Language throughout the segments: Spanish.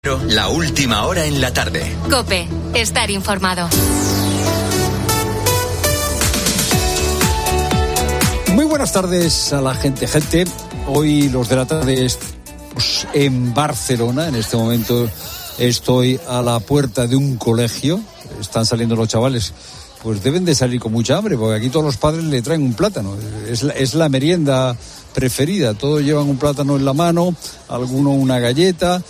La última hora en la tarde. COPE. Estar informado. Muy buenas tardes a la gente. Hoy los de la tarde estamos en Barcelona. En este momento estoy a la puerta de un colegio. Están saliendo los chavales. Pues deben de salir con mucha hambre, porque aquí todos los padres le traen un plátano. Es la merienda preferida. Todos llevan un plátano en la mano, alguno una galleta.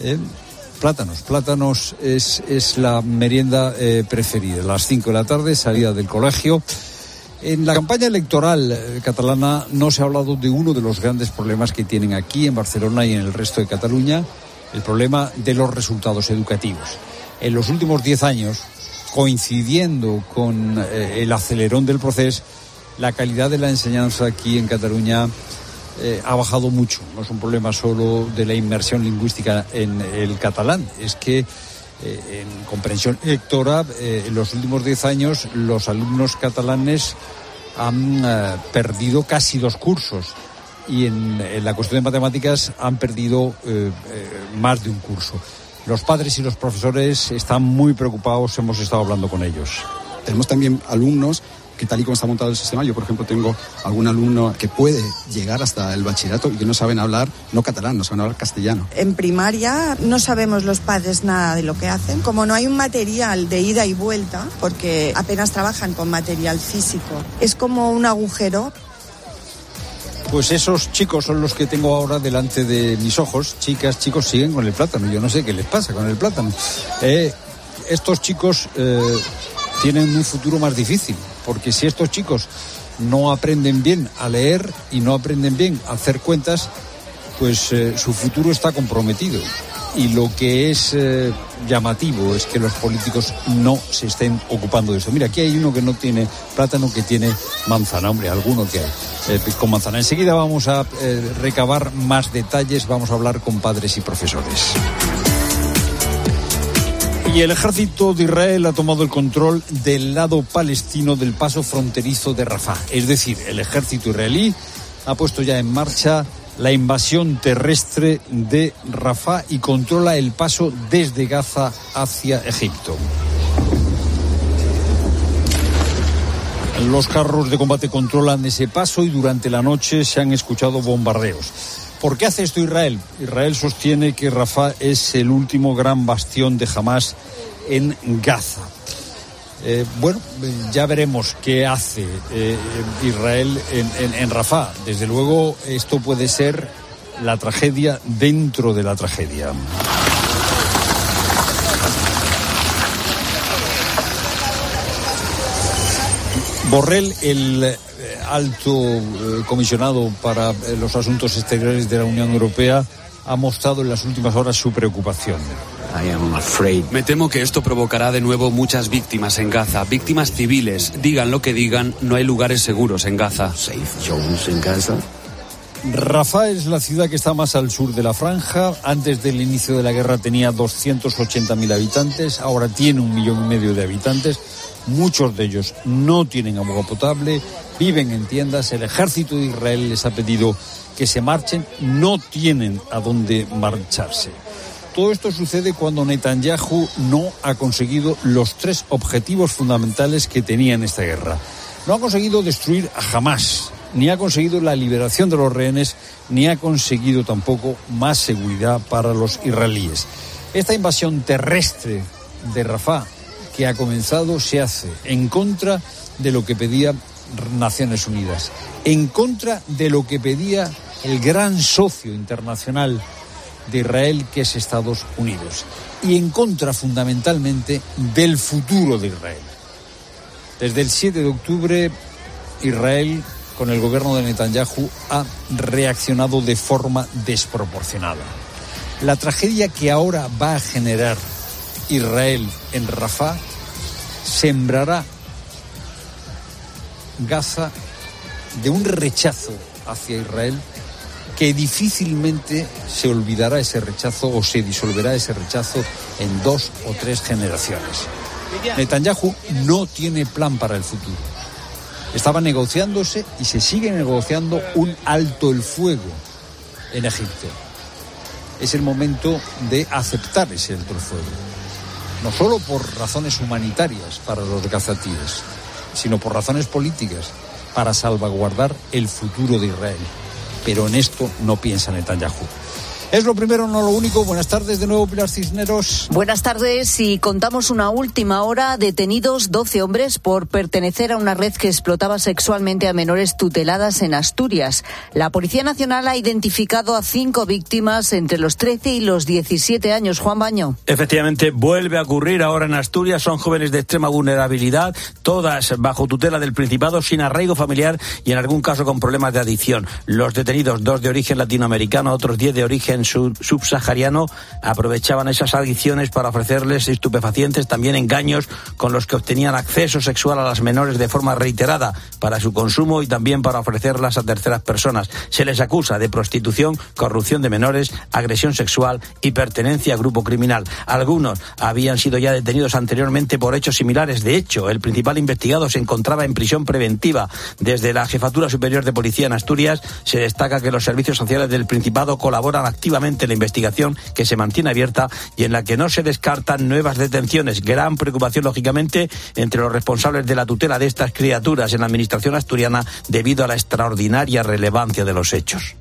Plátanos es la merienda preferida. A las 5 de la tarde, salida del colegio. En la campaña electoral catalana no se ha hablado de uno de los grandes problemas que tienen aquí en Barcelona y en el resto de Cataluña, el problema de los resultados educativos. En los últimos 10 años, coincidiendo con el acelerón del proceso, la calidad de la enseñanza aquí en Cataluña ha bajado mucho. No es un problema solo de la inmersión lingüística en el catalán, es que en comprensión lectora, en los últimos 10 años los alumnos catalanes han perdido casi 2 cursos y en la cuestión de matemáticas han perdido más de un curso. Los padres y los profesores están muy preocupados, hemos estado hablando con ellos. Tenemos también alumnos que, tal y como está montado el sistema, yo por ejemplo tengo algún alumno que puede llegar hasta el bachillerato y que no saben hablar, no catalán, no saben hablar castellano. En primaria no sabemos los padres nada de lo que hacen. Como no hay un material de ida y vuelta, porque apenas trabajan con material físico, es como un agujero. Pues esos chicos son los que tengo ahora delante de mis ojos. Chicas, chicos, siguen con el plátano. Yo no sé qué les pasa con el plátano. Estos chicos tienen un futuro más difícil, porque si estos chicos no aprenden bien a leer y no aprenden bien a hacer cuentas, pues su futuro está comprometido. Y lo que es llamativo es que los políticos no se estén ocupando de eso. Mira, aquí hay uno que no tiene plátano, que tiene manzana. Hombre, alguno que hay con manzana. Enseguida vamos a recabar más detalles, vamos a hablar con padres y profesores. Y el ejército de Israel ha tomado el control del lado palestino del paso fronterizo de Rafah. Es decir, el ejército israelí ha puesto ya en marcha la invasión terrestre de Rafah y controla el paso desde Gaza hacia Egipto. Los carros de combate controlan ese paso y durante la noche se han escuchado bombardeos. ¿Por qué hace esto Israel? Israel sostiene que Rafah es el último gran bastión de Hamás en Gaza. Bueno, ya veremos qué hace Israel en Rafah. Desde luego, esto puede ser la tragedia dentro de la tragedia. Borrell, el alto comisionado para los asuntos exteriores de la Unión Europea, ha mostrado en las últimas horas su preocupación. Me temo que esto provocará de nuevo muchas víctimas en Gaza, víctimas civiles. Digan lo que digan, no hay lugares seguros en Gaza. Rafah es la ciudad que está más al sur de la franja. Antes del inicio de la guerra tenía 280.000 habitantes, ahora tiene 1,5 millones de habitantes. Muchos de ellos no tienen agua potable, viven en tiendas. El ejército de Israel les ha pedido que se marchen, no tienen a dónde marcharse. Todo esto sucede cuando Netanyahu no ha conseguido los 3 objetivos fundamentales que tenía en esta guerra. No ha conseguido destruir a Hamás, ni ha conseguido la liberación de los rehenes, ni ha conseguido tampoco más seguridad para los israelíes. Esta invasión terrestre de Rafah que ha comenzado se hace en contra de lo que pedía Naciones Unidas, en contra de lo que pedía el gran socio internacional de Israel, que es Estados Unidos, y en contra fundamentalmente del futuro de Israel. Desde el 7 de octubre, Israel, con el gobierno de Netanyahu, ha reaccionado de forma desproporcionada. La tragedia que ahora va a generar Israel en Rafah sembrará Gaza de un rechazo hacia Israel que difícilmente se olvidará ese rechazo o se disolverá ese rechazo en 2 o 3 generaciones. Netanyahu no tiene plan para el futuro. Estaba negociándose y se sigue negociando un alto el fuego en Egipto. es el momento de aceptar ese alto el fuego. No solo por razones humanitarias para los gazatíes, sino por razones políticas, para salvaguardar el futuro de Israel. Pero en esto no piensa Netanyahu. Es lo primero, no lo único. Buenas tardes de nuevo, Pilar Cisneros. Buenas tardes, y contamos una última hora. Detenidos 12 hombres por pertenecer a una red que explotaba sexualmente a menores tuteladas en Asturias. La Policía Nacional ha identificado a 5 víctimas entre los 13 y los 17 años. Juan Baño. Efectivamente, vuelve a ocurrir ahora en Asturias. Son jóvenes de extrema vulnerabilidad, todas bajo tutela del Principado, sin arraigo familiar y en algún caso con problemas de adicción. Los detenidos, 2 de origen latinoamericano, otros 10 de origen subsahariano, aprovechaban esas adicciones para ofrecerles estupefacientes, también engaños con los que obtenían acceso sexual a las menores de forma reiterada para su consumo y también para ofrecerlas a terceras personas. Se les acusa de prostitución, corrupción de menores, agresión sexual y pertenencia a grupo criminal. Algunos habían sido ya detenidos anteriormente por hechos similares. De hecho, el principal investigado se encontraba en prisión preventiva. Desde la Jefatura Superior de Policía en Asturias se destaca que los servicios sociales del Principado colaboran activamente en la investigación, que se mantiene abierta y en la que no se descartan nuevas detenciones. Gran preocupación, lógicamente, entre los responsables de la tutela de estas criaturas en la administración asturiana debido a la extraordinaria relevancia de los hechos.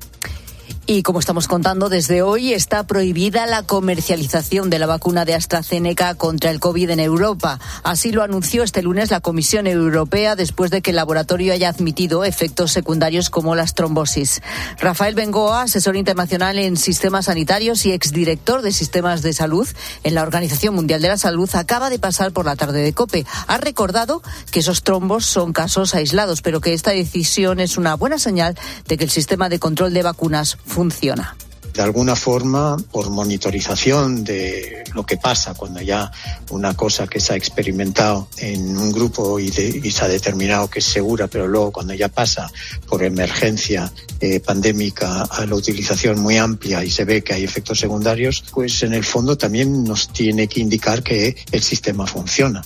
Y como estamos contando, desde hoy está prohibida la comercialización de la vacuna de AstraZeneca contra el COVID en Europa. Así lo anunció este lunes la Comisión Europea después de que el laboratorio haya admitido efectos secundarios como las trombosis. Rafael Bengoa, asesor internacional en sistemas sanitarios y exdirector de sistemas de salud en la Organización Mundial de la Salud, acaba de pasar por la tarde de COPE. Ha recordado que esos trombos son casos aislados, pero que esta decisión es una buena señal de que el sistema de control de vacunas funciona. De alguna forma, por monitorización de lo que pasa cuando ya una cosa que se ha experimentado en un grupo y se ha determinado que es segura, pero luego cuando ya pasa por emergencia pandémica a la utilización muy amplia y se ve que hay efectos secundarios, pues en el fondo también nos tiene que indicar que el sistema funciona.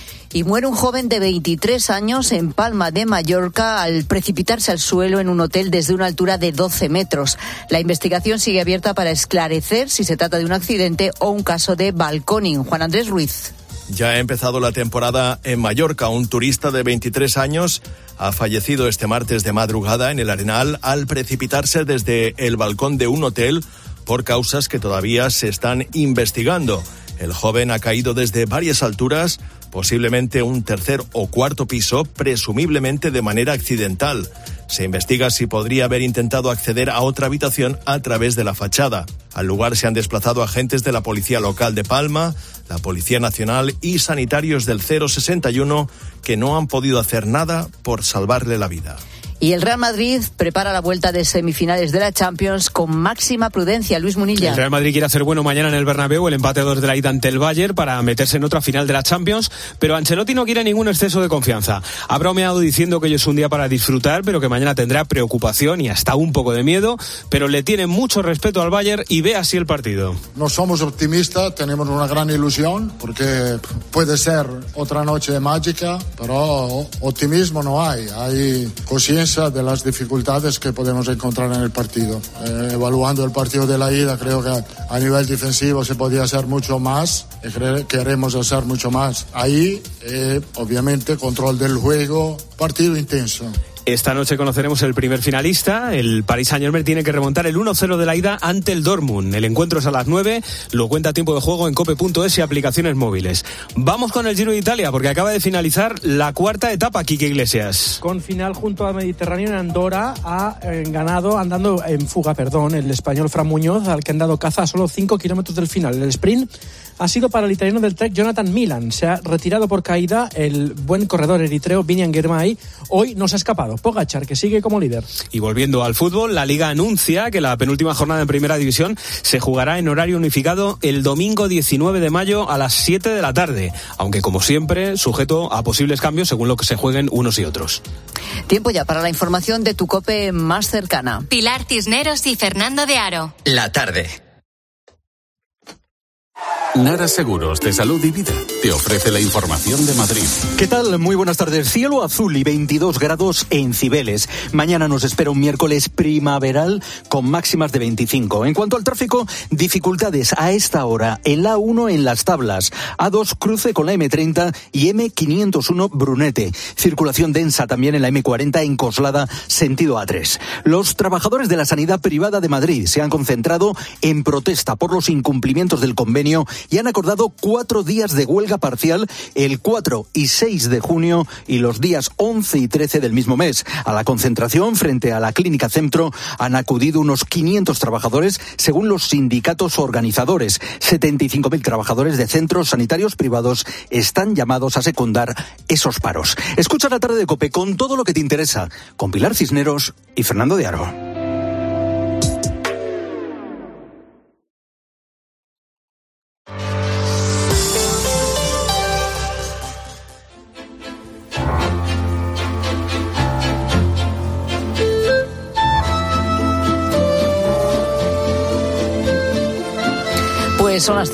Y muere un joven de 23 años en Palma de Mallorca al precipitarse al suelo en un hotel desde una altura de 12 metros. La investigación sigue abierta para esclarecer si se trata de un accidente o un caso de balconing. Juan Andrés Ruiz. Ya ha empezado la temporada en Mallorca. Un turista de 23 años ha fallecido este martes de madrugada en el Arenal al precipitarse desde el balcón de un hotel por causas que todavía se están investigando. El joven ha caído desde varias alturas, posiblemente un tercer o cuarto piso, presumiblemente de manera accidental. Se investiga si podría haber intentado acceder a otra habitación a través de la fachada. Al lugar se han desplazado agentes de la Policía Local de Palma, la Policía Nacional y sanitarios del 061 que no han podido hacer nada por salvarle la vida. Y el Real Madrid prepara la vuelta de semifinales de la Champions con máxima prudencia. Luis Munilla. El Real Madrid quiere hacer bueno mañana en el Bernabéu, el empate 2 de la ida ante el Bayern para meterse en otra final de la Champions, pero Ancelotti no quiere ningún exceso de confianza. Ha bromeado diciendo que hoy es un día para disfrutar, pero que mañana tendrá preocupación y hasta un poco de miedo, pero le tiene mucho respeto al Bayern y ve así el partido. No somos optimistas, tenemos una gran ilusión porque puede ser otra noche mágica, pero optimismo no hay. Hay conciencia de las dificultades que podemos encontrar en el partido. Evaluando el partido de la ida, creo que a nivel defensivo se podía hacer mucho más y queremos hacer mucho más. Ahí, obviamente, control del juego, partido intenso. Esta noche conoceremos el primer finalista. El Paris Saint-Germain tiene que remontar el 1-0 de la ida ante el Dortmund. El encuentro es a las 9. Lo cuenta Tiempo de Juego en cope.es y aplicaciones móviles. Vamos con el Giro de Italia porque acaba de finalizar la cuarta etapa, Quique Iglesias. Con final junto a Mediterráneo en Andorra ha ganado, andando en fuga, el español Fran Muñoz, al que han dado caza a solo 5 kilómetros del final. El sprint ha sido para el italiano del Trek Jonathan Milan. Se ha retirado por caída el buen corredor eritreo Biniam Girmay. Hoy no se ha escapado Pogačar, que sigue como líder. Y volviendo al fútbol, la Liga anuncia que la penúltima jornada en Primera División se jugará en horario unificado el domingo 19 de mayo a las 7 de la tarde, aunque como siempre sujeto a posibles cambios según lo que se jueguen unos y otros. Tiempo ya para la información de tu COPE más cercana. Pilar Cisneros y Fernando de Aro. La tarde. Nara Seguros de Salud y Vida te ofrece la información de Madrid. ¿Qué tal? Muy buenas tardes. Cielo azul y 22 grados en Cibeles. Mañana nos espera un miércoles primaveral con máximas de 25. En cuanto al tráfico, dificultades a esta hora en la A1 en Las Tablas, A2 cruce con la M30 y M501 Brunete. Circulación densa también en la M40 en Coslada, sentido A3. Los trabajadores de la sanidad privada de Madrid se han concentrado en protesta por los incumplimientos del convenio y han acordado 4 días de huelga parcial el 4 y 6 de junio y los días 11 y 13 del mismo mes. A la concentración frente a la Clínica Centro han acudido unos 500 trabajadores según los sindicatos organizadores. 75.000 trabajadores de centros sanitarios privados están llamados a secundar esos paros. Escucha la tarde de COPE con todo lo que te interesa, con Pilar Cisneros y Fernando de Aro. Pues son las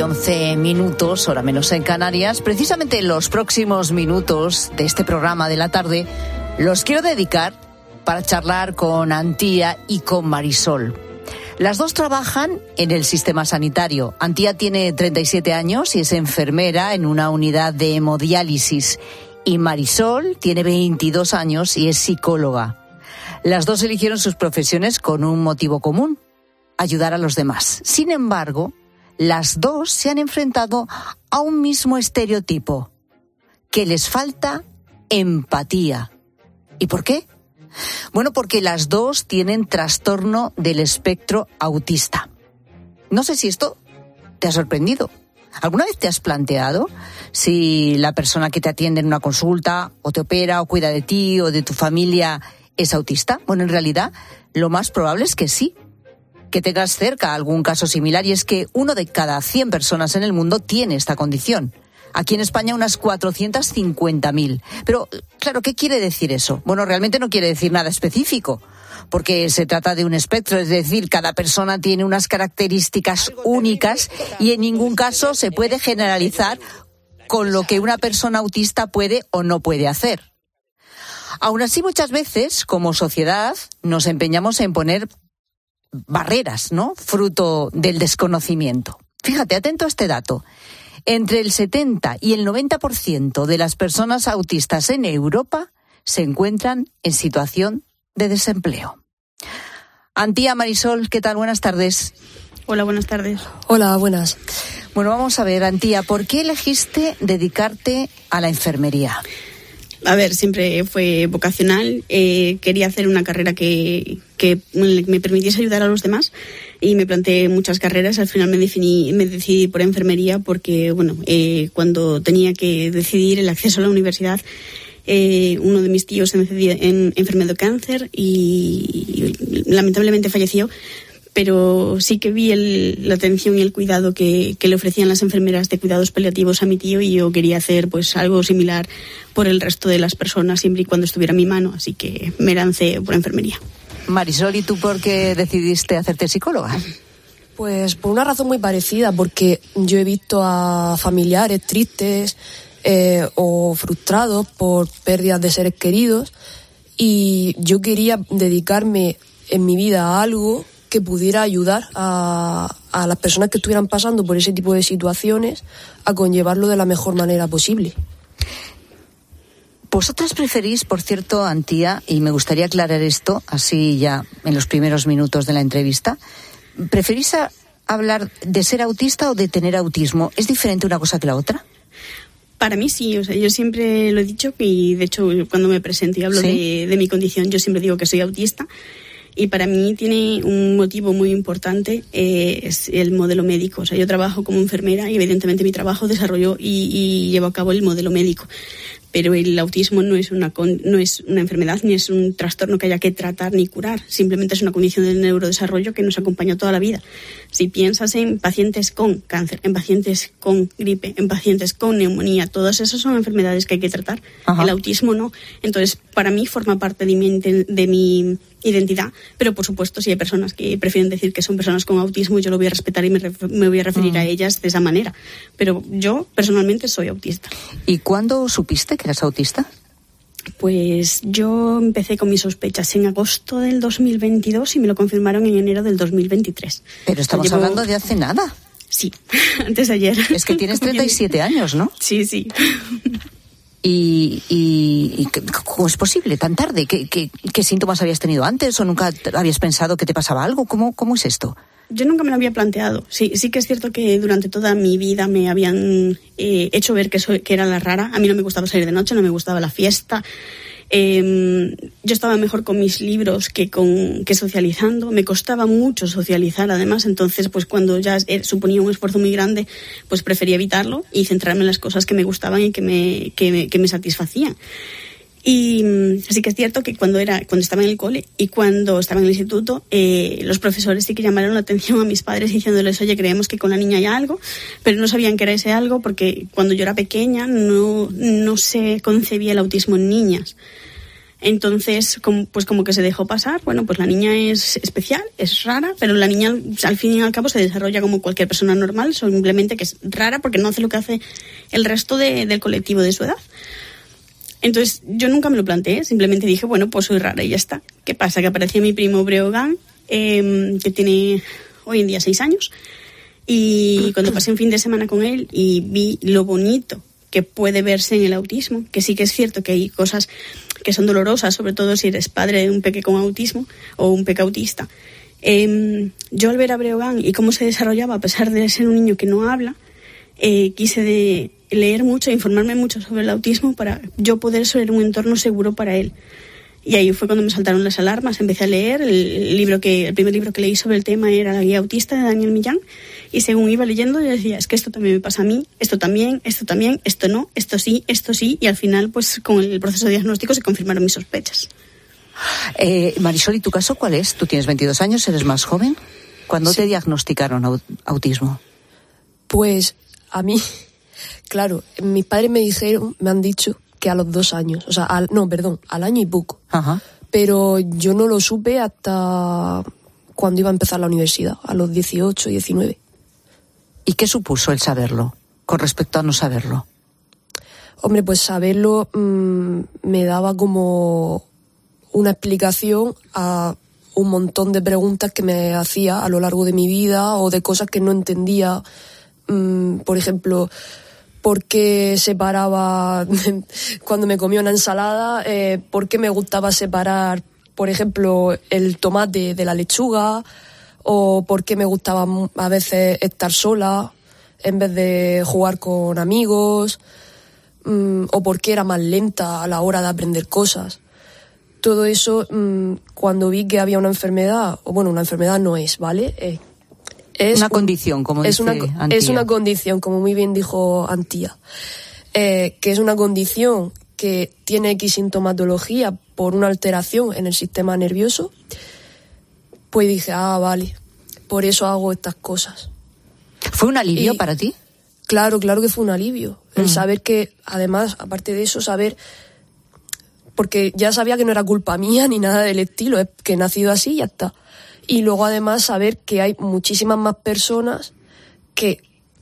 5:11, hora menos en Canarias. Precisamente los próximos minutos de este programa de la tarde los quiero dedicar para charlar con Antía y con Marisol. Las dos trabajan en el sistema sanitario. Antía tiene 37 años y es enfermera en una unidad de hemodiálisis. Y Marisol tiene 22 años y es psicóloga. Las dos eligieron sus profesiones con un motivo común: ayudar a los demás. Sin embargo, las dos se han enfrentado a un mismo estereotipo: que les falta empatía. ¿Y por qué? Bueno, porque las dos tienen trastorno del espectro autista. No sé si esto te ha sorprendido. ¿Alguna vez te has planteado si la persona que te atiende en una consulta, o te opera, o cuida de ti, o de tu familia, es autista? Bueno, en realidad, lo más probable es que sí, que tengas cerca algún caso similar, y es que 1 de cada 100 personas en el mundo tiene esta condición. Aquí en España unas 450.000. Pero, claro, ¿qué quiere decir eso? Bueno, realmente no quiere decir nada específico, porque se trata de un espectro, es decir, cada persona tiene unas características únicas y en ningún caso se puede generalizar con lo que una persona autista puede o no puede hacer. Aún así, muchas veces, como sociedad, nos empeñamos en poner barreras, ¿no?, fruto del desconocimiento. Fíjate, atento a este dato. Entre el 70 y el 90% de las personas autistas en Europa se encuentran en situación de desempleo. Antía, Marisol, ¿qué tal? Buenas tardes. Hola, buenas tardes. Hola, buenas. Bueno, vamos a ver, Antía, ¿por qué elegiste dedicarte a la enfermería? A ver, siempre fue vocacional. Quería hacer una carrera que me permitiese ayudar a los demás, y me planteé muchas carreras. Al final me decidí por enfermería porque, bueno, cuando tenía que decidir el acceso a la universidad, uno de mis tíos se enfermó de cáncer y lamentablemente falleció. Pero sí que vi la atención y el cuidado que le ofrecían las enfermeras de cuidados paliativos a mi tío, y yo quería hacer pues algo similar por el resto de las personas, siempre y cuando estuviera en mi mano, así que me lancé por enfermería. Marisol, ¿y tú por qué decidiste hacerte psicóloga? Pues por una razón muy parecida, porque yo he visto a familiares tristes o frustrados por pérdidas de seres queridos, y yo quería dedicarme en mi vida a algo que pudiera ayudar a las personas que estuvieran pasando por ese tipo de situaciones a conllevarlo de la mejor manera posible. Vosotras preferís, por cierto, Antía, y me gustaría aclarar esto, así ya en los primeros minutos de la entrevista, ¿preferís hablar de ser autista o de tener autismo? ¿Es diferente una cosa que la otra? Para mí sí, o sea, yo siempre lo he dicho, y de hecho cuando me presento y hablo de mi condición, yo siempre digo que soy autista. Y para mí tiene un motivo muy importante, es el modelo médico. O sea, yo trabajo como enfermera y evidentemente mi trabajo desarrollo y llevo a cabo el modelo médico. pero el autismo no es una enfermedad ni es un trastorno que haya que tratar ni curar, simplemente es una condición del neurodesarrollo que nos acompaña toda la vida. Si piensas en pacientes con cáncer, en pacientes con gripe, en pacientes con neumonía, todas esas son enfermedades que hay que tratar. Ajá. El autismo no. Entonces, para mí forma parte de mi identidad, pero por supuesto si hay personas que prefieren decir que son personas con autismo, yo lo voy a respetar y me voy a referir a ellas de esa manera, pero yo personalmente soy autista. ¿Y cuándo supiste que eras autista? Pues yo empecé con mis sospechas en agosto del 2022 y me lo confirmaron en enero del 2023. Pero estamos hablando de hace nada. Sí, antes de ayer. Es que tienes 37 años, ¿no? Sí, sí. ¿Y cómo es posible tan tarde? ¿Qué síntomas habías tenido antes o nunca habías pensado que te pasaba algo? ¿Cómo es esto? Yo nunca me lo había planteado. Sí que es cierto que durante toda mi vida me habían hecho ver que era la rara. A mí no me gustaba salir de noche, no me gustaba la fiesta. Yo estaba mejor con mis libros que socializando. Me costaba mucho socializar, además. Entonces, pues cuando ya suponía un esfuerzo muy grande, pues prefería evitarlo y centrarme en las cosas que me gustaban y que me satisfacían. Y así que es cierto que cuando estaba en el cole y cuando estaba en el instituto, los profesores sí que llamaron la atención a mis padres diciéndoles, oye, creemos que con la niña hay algo, pero no sabían qué era ese algo porque cuando yo era pequeña no se concebía el autismo en niñas. Entonces, como que se dejó pasar. Bueno, pues la niña es especial, es rara, pero la niña al fin y al cabo se desarrolla como cualquier persona normal, simplemente que es rara porque no hace lo que hace el resto del colectivo de su edad. Entonces, yo nunca me lo planteé, simplemente dije, bueno, pues soy rara y ya está. ¿Qué pasa? Que aparecía mi primo Breogán, que tiene hoy en día 6 años, y cuando pasé un fin de semana con él y vi lo bonito que puede verse en el autismo, que sí que es cierto que hay cosas que son dolorosas, sobre todo si eres padre de un peque con autismo o un peque autista. Yo al ver a Breogán y cómo se desarrollaba, a pesar de ser un niño que no habla, quise leer mucho, informarme mucho sobre el autismo para yo poder ser un entorno seguro para él. Y ahí fue cuando me saltaron las alarmas. Empecé a leer el primer libro que leí sobre el tema era La guía autista de Daniel Millán, y según iba leyendo yo decía, es que esto también me pasa a mí, esto también, esto no, esto sí, y al final pues con el proceso de diagnóstico se confirmaron mis sospechas. Marisol, ¿y tu caso cuál es? Tú tienes 22 años, eres más joven. ¿Cuándo te diagnosticaron autismo? Pues a mí, claro, mis padres me han dicho que a los 2 años, o sea, al año y poco. Ajá. Pero yo no lo supe hasta cuando iba a empezar la universidad, a los 18, 19. ¿Y qué supuso el saberlo con respecto a no saberlo? Hombre, pues saberlo me daba como una explicación a un montón de preguntas que me hacía a lo largo de mi vida o de cosas que no entendía. Por ejemplo, ¿por qué separaba cuando me comía una ensalada? ¿Por qué me gustaba separar, por ejemplo, el tomate de la lechuga? ¿O por qué me gustaba a veces estar sola en vez de jugar con amigos? ¿O por qué era más lenta a la hora de aprender cosas? Todo eso, cuando vi que había una enfermedad, o bueno, una enfermedad no es, ¿vale? Es una condición, como dice Antía. Es una condición, como muy bien dijo Antía, que es una condición que tiene X sintomatología por una alteración en el sistema nervioso. Pues dije, vale, por eso hago estas cosas. ¿Fue un alivio para ti? Claro que fue un alivio. El saber que, además, aparte de eso, porque ya sabía que no era culpa mía ni nada del estilo, es que he nacido así y ya está. Y luego además saber que hay muchísimas más personas que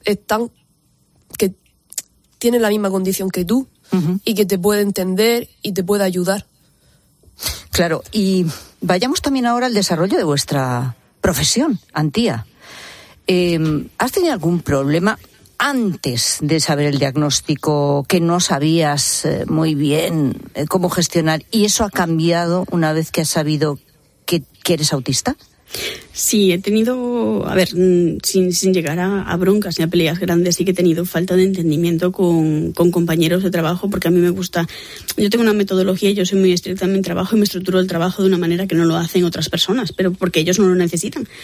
tienen la misma condición que tú y que te puede entender y te puede ayudar. Claro, y vayamos también ahora al desarrollo de vuestra profesión, Antía. ¿Has tenido algún problema antes de saber el diagnóstico que no sabías muy bien cómo gestionar y eso ha cambiado una vez que has sabido que eres autista? Sí, he tenido, sin llegar a broncas ni a peleas grandes, sí que he tenido falta de entendimiento con compañeros de trabajo, porque a mí me gusta, yo tengo una metodología y yo soy muy estricta en mi trabajo y me estructuro el trabajo de una manera que no lo hacen otras personas, pero porque ellos no lo necesitan.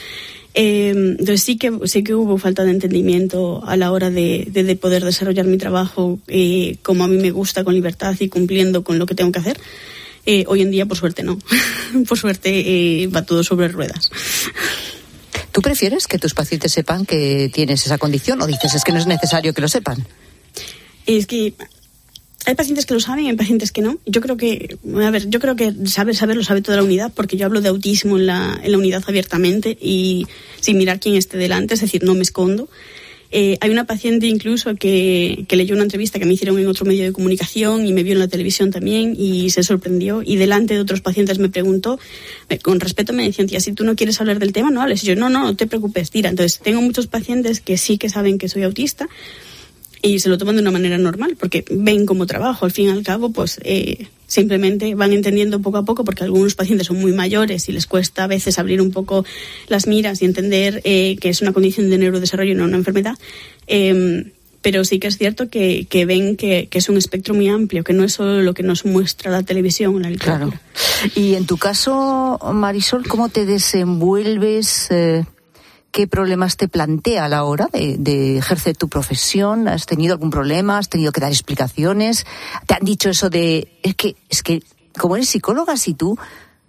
Entonces sí que hubo falta de entendimiento a la hora de poder desarrollar mi trabajo como a mí me gusta, con libertad y cumpliendo con lo que tengo que hacer. Hoy en día, por suerte, no. Por suerte va todo sobre ruedas. ¿Tú prefieres que tus pacientes sepan que tienes esa condición o dices es que no es necesario que lo sepan? Es que hay pacientes que lo saben y hay pacientes que no. Yo creo que saberlo sabe toda la unidad, porque yo hablo de autismo en la unidad abiertamente y sin mirar quién esté delante, es decir, no me escondo. Hay una paciente incluso que leyó una entrevista que me hicieron en otro medio de comunicación y me vio en la televisión también y se sorprendió, y delante de otros pacientes me preguntó, con respeto me decían: tía, si tú no quieres hablar del tema, no hables. Y yo, no te preocupes, tira. Entonces tengo muchos pacientes que sí que saben que soy autista y se lo toman de una manera normal, porque ven cómo trabajo. Al fin y al cabo, pues simplemente van entendiendo poco a poco, porque algunos pacientes son muy mayores y les cuesta a veces abrir un poco las miras y entender que es una condición de neurodesarrollo y no una enfermedad. Pero sí que es cierto que ven que es un espectro muy amplio, que no es solo lo que nos muestra la televisión o la literatura. Claro. Y en tu caso, Marisol, ¿cómo te desenvuelves? ¿Qué problemas te plantea a la hora de ejercer tu profesión? ¿Has tenido algún problema? ¿Has tenido que dar explicaciones? ¿Te han dicho eso de es que como eres psicóloga, si tú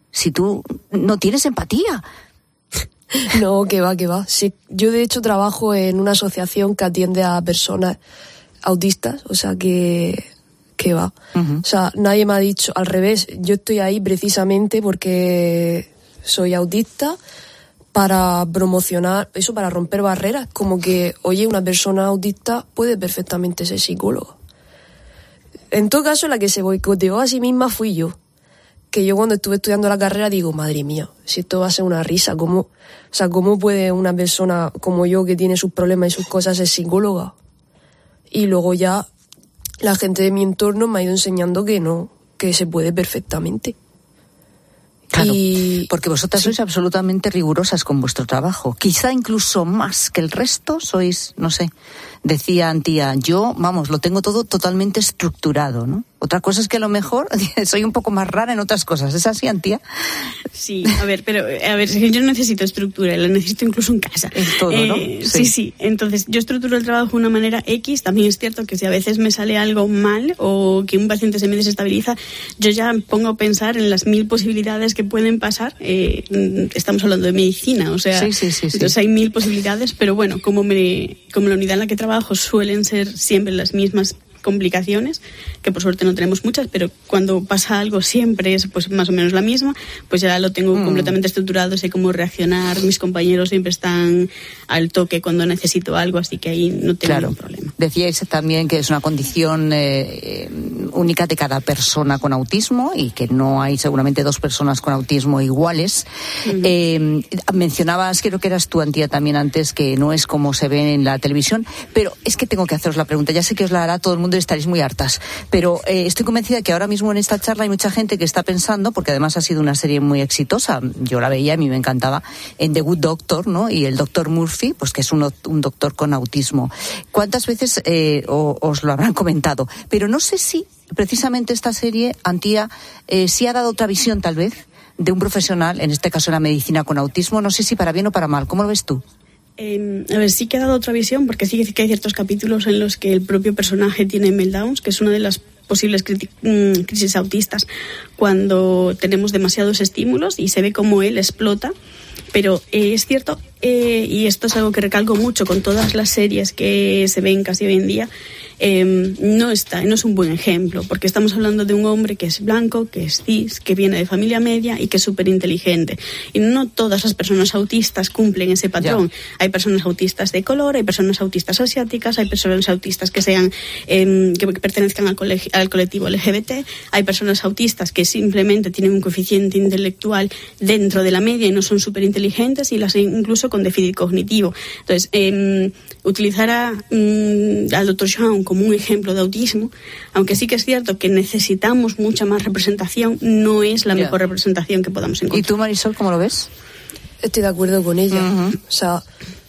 no tienes empatía? No, que va. Sí, yo de hecho trabajo en una asociación que atiende a personas autistas, o sea que va. Uh-huh. O sea, nadie me ha dicho, al revés, yo estoy ahí precisamente porque soy autista, para promocionar eso, para romper barreras, como que, oye, una persona autista puede perfectamente ser psicóloga. En todo caso, la que se boicoteó a sí misma fui yo. Que yo cuando estuve estudiando la carrera digo, madre mía, si esto va a ser una risa, ¿cómo puede una persona como yo, que tiene sus problemas y sus cosas, ser psicóloga? Y luego ya la gente de mi entorno me ha ido enseñando que no, que se puede perfectamente. Claro, porque vosotras sois absolutamente rigurosas con vuestro trabajo. Quizá incluso más que el resto sois, no sé, decía Antía, yo, lo tengo todo totalmente estructurado, ¿no? Otra cosa es que a lo mejor soy un poco más rara en otras cosas. ¿Es así, Antía? Sí, yo necesito estructura, la necesito incluso en casa. En todo, ¿no? Sí. Entonces, yo estructuro el trabajo de una manera X. También es cierto que si a veces me sale algo mal o que un paciente se me desestabiliza, yo ya pongo a pensar en las 1000 posibilidades que pueden pasar. Estamos hablando de medicina, o sea, sí. Entonces hay 1000 posibilidades, pero bueno, como la unidad en la que trabajo suelen ser siempre las mismas complicaciones, que por suerte no tenemos muchas, pero cuando pasa algo siempre es pues más o menos la misma, pues ya lo tengo completamente estructurado, sé cómo reaccionar, mis compañeros siempre están al toque cuando necesito algo, así que ahí no tengo ningún problema. Decíais también que es una condición única de cada persona con autismo y que no hay seguramente 2 personas con autismo iguales. Uh-huh. Mencionabas, creo que eras tú, Antía, también antes, que no es como se ve en la televisión, pero es que tengo que haceros la pregunta, ya sé que os la hará todo el mundo y estaréis muy hartas, pero estoy convencida de que ahora mismo en esta charla hay mucha gente que está pensando, porque además ha sido una serie muy exitosa, yo la veía, a mí me encantaba, en The Good Doctor, ¿no? Y el Dr. Murphy, pues que es un doctor con autismo. ¿Cuántas veces os lo habrán comentado? Pero no sé si precisamente esta serie, Antía, sí ha dado otra visión tal vez de un profesional, en este caso en la medicina con autismo, no sé si para bien o para mal. ¿Cómo lo ves tú? Sí que ha dado otra visión, porque sí que hay ciertos capítulos en los que el propio personaje tiene meltdowns, que es una de las posibles crisis autistas, cuando tenemos demasiados estímulos y se ve cómo él explota. Pero es cierto, y esto es algo que recalco mucho con todas las series que se ven casi hoy en día, no es un buen ejemplo, porque estamos hablando de un hombre que es blanco, que es cis, que viene de familia media y que es súper inteligente. Y no todas las personas autistas cumplen ese patrón. Ya. Hay personas autistas de color, hay personas autistas asiáticas, hay personas autistas que sean que pertenezcan al colectivo LGBT, hay personas autistas que simplemente tienen un coeficiente intelectual dentro de la media y no son súper inteligentes, y las incluso con déficit cognitivo. Entonces, utilizar al Dr. Joan como un ejemplo de autismo, aunque sí que es cierto que necesitamos mucha más representación, no es la mejor representación que podamos encontrar. ¿Y tú, Marisol, cómo lo ves? Estoy de acuerdo con ella. Uh-huh. O sea,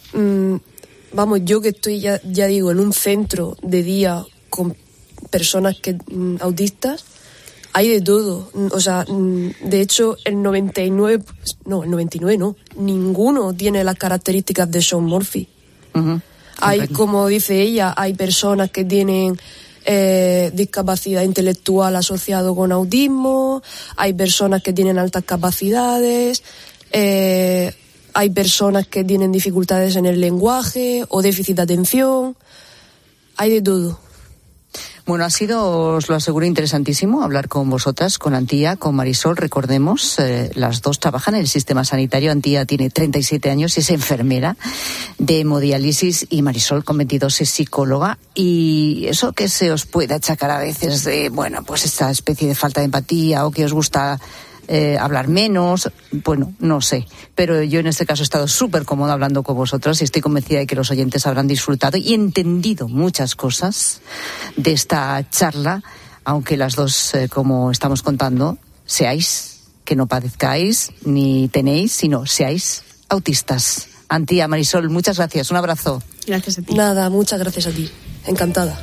yo que estoy ya digo en un centro de día con personas autistas, hay de todo. O sea, de hecho, el 99 no, ninguno tiene las características de Shaun Murphy. Hay, como dice ella, hay personas que tienen discapacidad intelectual asociado con autismo, hay personas que tienen altas capacidades, hay personas que tienen dificultades en el lenguaje o déficit de atención, hay de todo. Bueno, ha sido, os lo aseguro, interesantísimo hablar con vosotras, con Antía, con Marisol. Recordemos, las dos trabajan en el sistema sanitario. Antía tiene 37 años y es enfermera de hemodiálisis, y Marisol, con 22, es psicóloga. Y eso que se os puede achacar a veces de, bueno, pues esta especie de falta de empatía, o que os gusta hablar menos, bueno, no sé, pero yo en este caso he estado súper cómoda hablando con vosotros y estoy convencida de que los oyentes habrán disfrutado y entendido muchas cosas de esta charla, aunque las dos, como estamos contando, seáis, que no padezcáis ni tenéis, sino seáis autistas. Antía, Marisol, muchas gracias, un abrazo. Gracias a ti. Nada, muchas gracias a ti, encantada.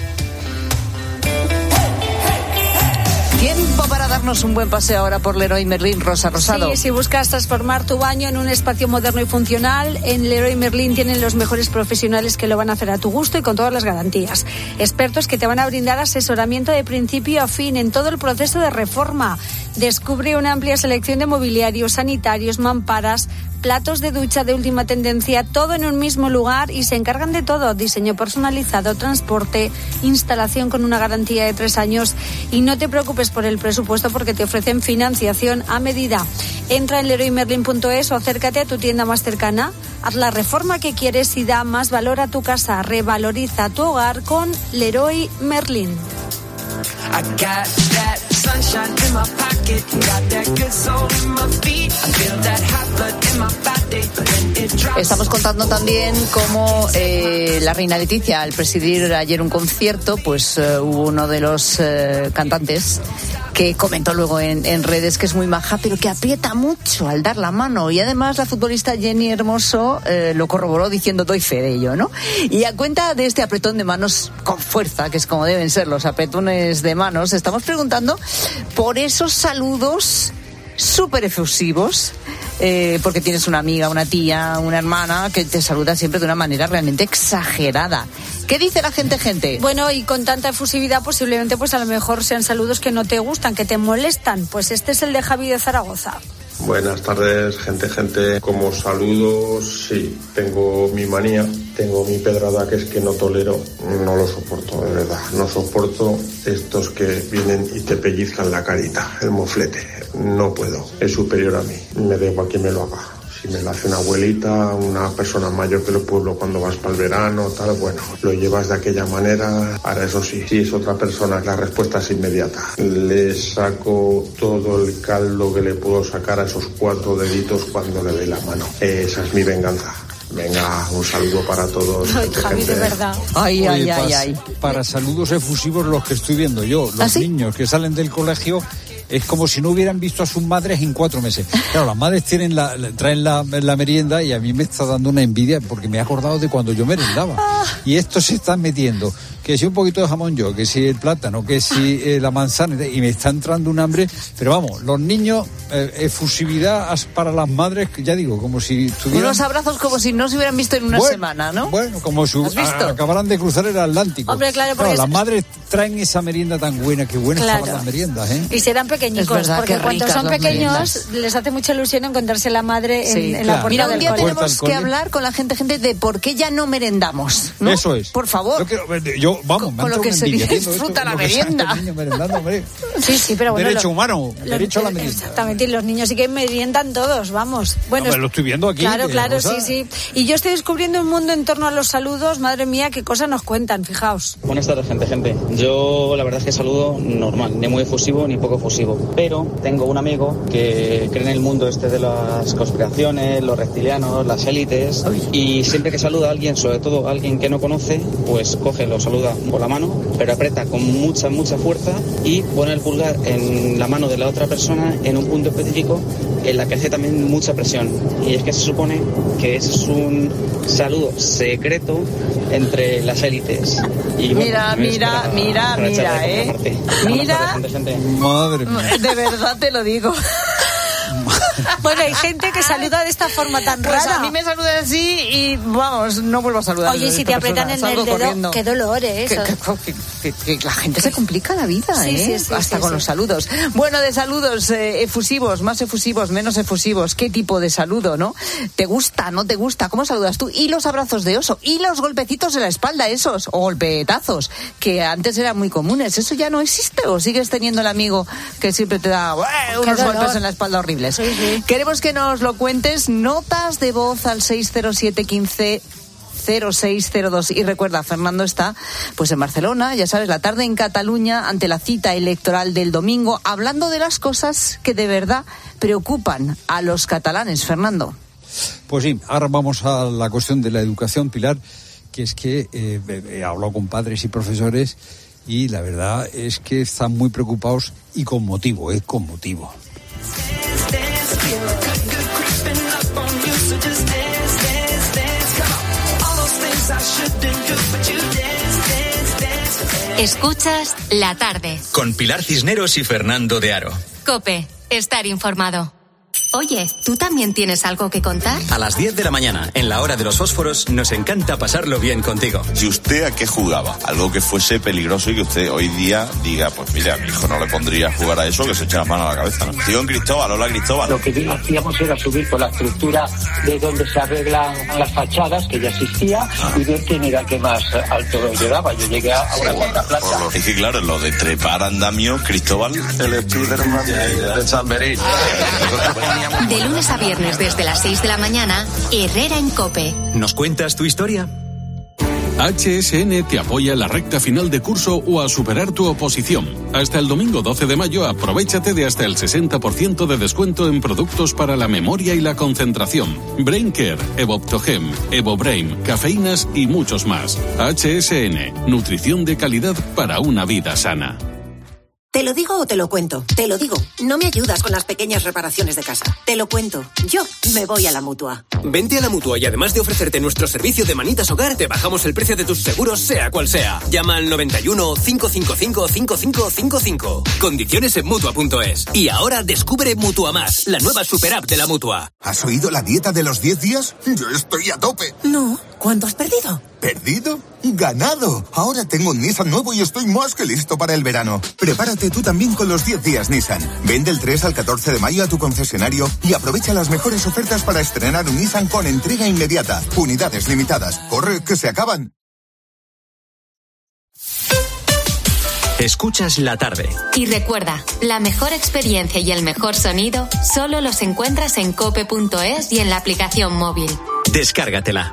Tiempo para darnos un buen paseo ahora por Leroy Merlin. Rosa Rosado. Sí, si buscas transformar tu baño en un espacio moderno y funcional, en Leroy Merlin tienen los mejores profesionales que lo van a hacer a tu gusto y con todas las garantías. Expertos que te van a brindar asesoramiento de principio a fin en todo el proceso de reforma. Descubre una amplia selección de mobiliarios, sanitarios, mamparas, platos de ducha de última tendencia, todo en un mismo lugar, y se encargan de todo: diseño personalizado, transporte, instalación con una garantía de 3 años. Y no te preocupes por el presupuesto, porque te ofrecen financiación a medida. Entra en leroymerlin.es o acércate a tu tienda más cercana. Haz la reforma que quieres y da más valor a tu casa. Revaloriza tu hogar con Leroy Merlin. I got that sunshine in my pocket, got that good soul in my feet, I feel that hot blood in my body. Estamos contando también cómo la reina Leticia, al presidir ayer un concierto, pues hubo uno de los cantantes que comentó luego en redes que es muy maja, pero que aprieta mucho al dar la mano. Y además la futbolista Jenny Hermoso lo corroboró diciendo: doy fe de ello, ¿no? Y a cuenta de este apretón de manos con fuerza, que es como deben ser los apretones de manos, estamos preguntando por esos saludos súper efusivos, porque tienes una amiga, una tía, una hermana que te saluda siempre de una manera realmente exagerada. ¿Qué dice la gente? Bueno, y con tanta efusividad posiblemente pues a lo mejor sean saludos que no te gustan, que te molestan. Pues este es el de Javi de Zaragoza. Buenas tardes, gente. Como saludos, sí, tengo mi manía, tengo mi pedrada, que es que no tolero, no lo soporto, de verdad. No soporto estos que vienen y te pellizcan la carita, el moflete. No puedo, es superior a mí, me da igual quién me lo haga. Si me lo hace una abuelita, una persona mayor que el pueblo cuando vas para el verano, tal, bueno, lo llevas de aquella manera. Ahora, eso sí, si es otra persona, la respuesta es inmediata. Le saco todo el caldo que le puedo sacar a esos 4 deditos cuando le dé la mano. Esa es mi venganza. Venga, un saludo para todos. Ay, Javi, de verdad. Ay. Para saludos efusivos, los que estoy viendo yo, los niños que salen del colegio, es como si no hubieran visto a sus madres en 4 meses. Claro, las madres traen la merienda, y a mí me está dando una envidia porque me he acordado de cuando yo merendaba. Y estos se están metiendo, que si un poquito de jamón yo, que si el plátano, que si la manzana, y me está entrando un hambre. Pero vamos, los niños, efusividad para las madres, ya digo, como si tuvieran... Unos abrazos como si no se hubieran visto en una semana, ¿no? Bueno, como si acabaran de cruzar el Atlántico. Hombre, claro, porque las madres traen esa merienda tan buena, que buenas estaban las meriendas, ¿eh? Y serán pequeñicos, porque cuando son pequeños les hace mucha ilusión encontrarse la madre en la puerta del colegio. Mira, un día tenemos que colegio. Hablar con la gente de por qué ya no merendamos, ¿no? Eso es. Por favor. Vamos, con lo que se disfruta la merienda. Sí, pero bueno. Derecho humano, derecho a la merienda. Exactamente, y los niños sí que meriendan todos, vamos. Bueno, lo estoy viendo aquí. Claro, sí. Y yo estoy descubriendo un mundo en torno a los saludos, madre mía, qué cosas nos cuentan, fijaos. Buenas tardes, gente. Yo la verdad es que saludo normal, ni muy efusivo ni poco efusivo. Pero tengo un amigo que cree en el mundo de las conspiraciones, los reptilianos, las élites, y siempre que saluda a alguien, sobre todo a alguien que no conoce, pues coge, lo saluda por la mano, pero aprieta con mucha fuerza y pone el pulgar en la mano de la otra persona en un punto específico en la que hace también mucha presión. Y es que se supone que ese es un saludo secreto entre las élites. Y bueno, mira, Madre mía. De verdad te lo digo. Bueno, hay gente que saluda de esta forma tan Pues rara. a mí me saludan así y vamos, no vuelvo a saludar. Oye, si te apretan en el dedo, corriendo. qué dolor, ¿eh? Eso. Que la gente se complica la vida, Sí, hasta con los saludos. Bueno, de saludos efusivos, más efusivos, menos efusivos. ¿Qué tipo de saludo, no? ¿Te gusta, no te gusta? ¿Cómo saludas tú? Y los abrazos de oso, y los golpecitos en la espalda esos, o golpetazos, que antes eran muy comunes. ¿Eso ya no existe o sigues teniendo el amigo que siempre te da unos golpes en la espalda horribles? Sí. Queremos que nos lo cuentes, notas de voz al 607 15 0602. Y recuerda, Fernando está pues en Barcelona, ya sabes, la tarde en Cataluña, ante la cita electoral del domingo, hablando de las cosas que de verdad preocupan a los catalanes. Fernando. Pues sí, ahora vamos a la cuestión de la educación, Pilar, que es que he hablado con padres y profesores y la verdad es que están muy preocupados y con motivo, con motivo. Escuchas La Tarde con Pilar Cisneros y Fernando de Aro. COPE, estar informado. Oye, ¿tú también tienes algo que contar? A las 10 de la mañana, en la hora de los fósforos, nos encanta pasarlo bien contigo. ¿Y usted a qué jugaba? Algo que fuese peligroso y que usted hoy día diga, pues mira, a mi hijo no le pondría a jugar a eso, que se eche las manos a la cabeza, ¿no? Digo en Cristóbal, hola Cristóbal. Lo que hacíamos era subir por la estructura de donde se arreglan las fachadas, que ya existía, y ver quién era el que más alto llegaba. Yo llegué a una cuarta planta. Es que claro, lo de trepar andamio, Cristóbal, el Spiderman de San Berín. De lunes a viernes desde las 6 de la mañana, Herrera en COPE. ¿Nos cuentas tu historia? HSN te apoya en la recta final de curso o a superar tu oposición. Hasta el domingo 12 de mayo, aprovéchate de hasta el 60% de descuento en productos para la memoria y la concentración. BrainCare, Evoptogem, EvoBrain, cafeínas y muchos más. HSN, nutrición de calidad para una vida sana. ¿Te lo digo o te lo cuento? Te lo digo. No me ayudas con las pequeñas reparaciones de casa. Te lo cuento. Yo me voy a la Mutua. Vente a la Mutua y además de ofrecerte nuestro servicio de manitas hogar, te bajamos el precio de tus seguros sea cual sea. Llama al 91 555 5555. Condiciones en Mutua.es. Y ahora descubre Mutua Más, la nueva super app de la Mutua. ¿Has oído la dieta de los 10 días? Yo estoy a tope. No. ¿Cuánto has perdido? ¿Perdido? ¡Ganado! Ahora tengo un Nissan nuevo y estoy más que listo para el verano. Prepárate tú también con los 10 días Nissan. Ven del 3 al 14 de mayo a tu concesionario y aprovecha las mejores ofertas para estrenar un Nissan con entrega inmediata. Unidades limitadas. ¡Corre, que se acaban! Escuchas La Tarde. Y recuerda, la mejor experiencia y el mejor sonido solo los encuentras en cope.es y en la aplicación móvil. Descárgatela.